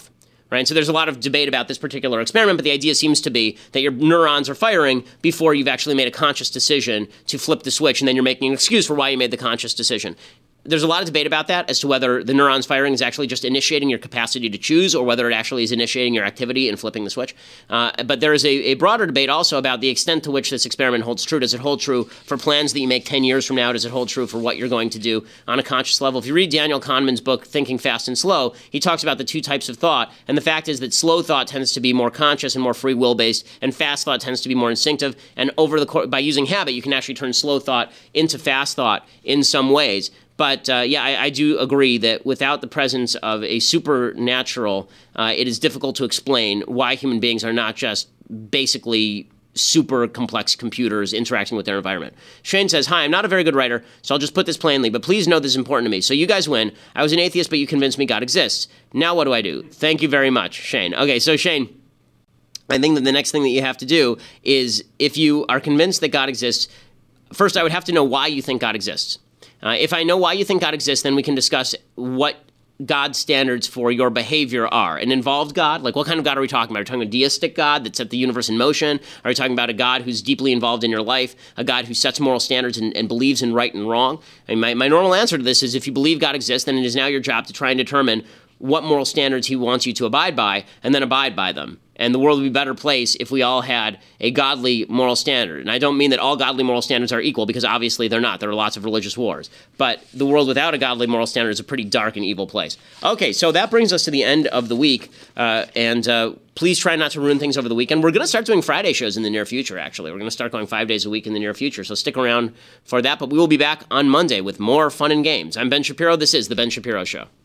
right? So there's a lot of debate about this particular experiment, but the idea seems to be that your neurons are firing before you've actually made a conscious decision to flip the switch, and then you're making an excuse for why you made the conscious decision. There's a lot of debate about that as to whether the neurons firing is actually just initiating your capacity to choose or whether it actually is initiating your activity and flipping the switch. But there is a broader debate also about the extent to which this experiment holds true. Does it hold true for plans that you make 10 years from now? Does it hold true for what you're going to do on a conscious level? If you read Daniel Kahneman's book, Thinking Fast and Slow, he talks about the two types of thought. And the fact is that slow thought tends to be more conscious and more free will based, and fast thought tends to be more instinctive. And by using habit, you can actually turn slow thought into fast thought in some ways. But I do agree that without the presence of a supernatural, it is difficult to explain why human beings are not just basically super complex computers interacting with their environment. Shane says, hi, I'm not a very good writer, so I'll just put this plainly, but please know this is important to me. So you guys win. I was an atheist, but you convinced me God exists. Now what do I do? Thank you very much, Shane. Okay, so Shane, I think that the next thing that you have to do is, if you are convinced that God exists, first I would have to know why you think God exists. If I know why you think God exists, then we can discuss what God's standards for your behavior are. An involved God? Like, what kind of God are we talking about? Are we talking about a deistic God that set the universe in motion? Are we talking about a God who's deeply involved in your life? A God who sets moral standards and believes in right and wrong? I mean, my normal answer to this is, if you believe God exists, then it is now your job to try and determine what moral standards he wants you to abide by, and then abide by them. And the world would be a better place if we all had a godly moral standard. And I don't mean that all godly moral standards are equal, because obviously they're not. There are lots of religious wars. But the world without a godly moral standard is a pretty dark and evil place. Okay, so that brings us to the end of the week. Please try not to ruin things over the weekend. We're going to start doing Friday shows in the near future, actually. We're going to start going 5 days a week in the near future. So stick around for that. But we will be back on Monday with more fun and games. I'm Ben Shapiro. This is The Ben Shapiro Show.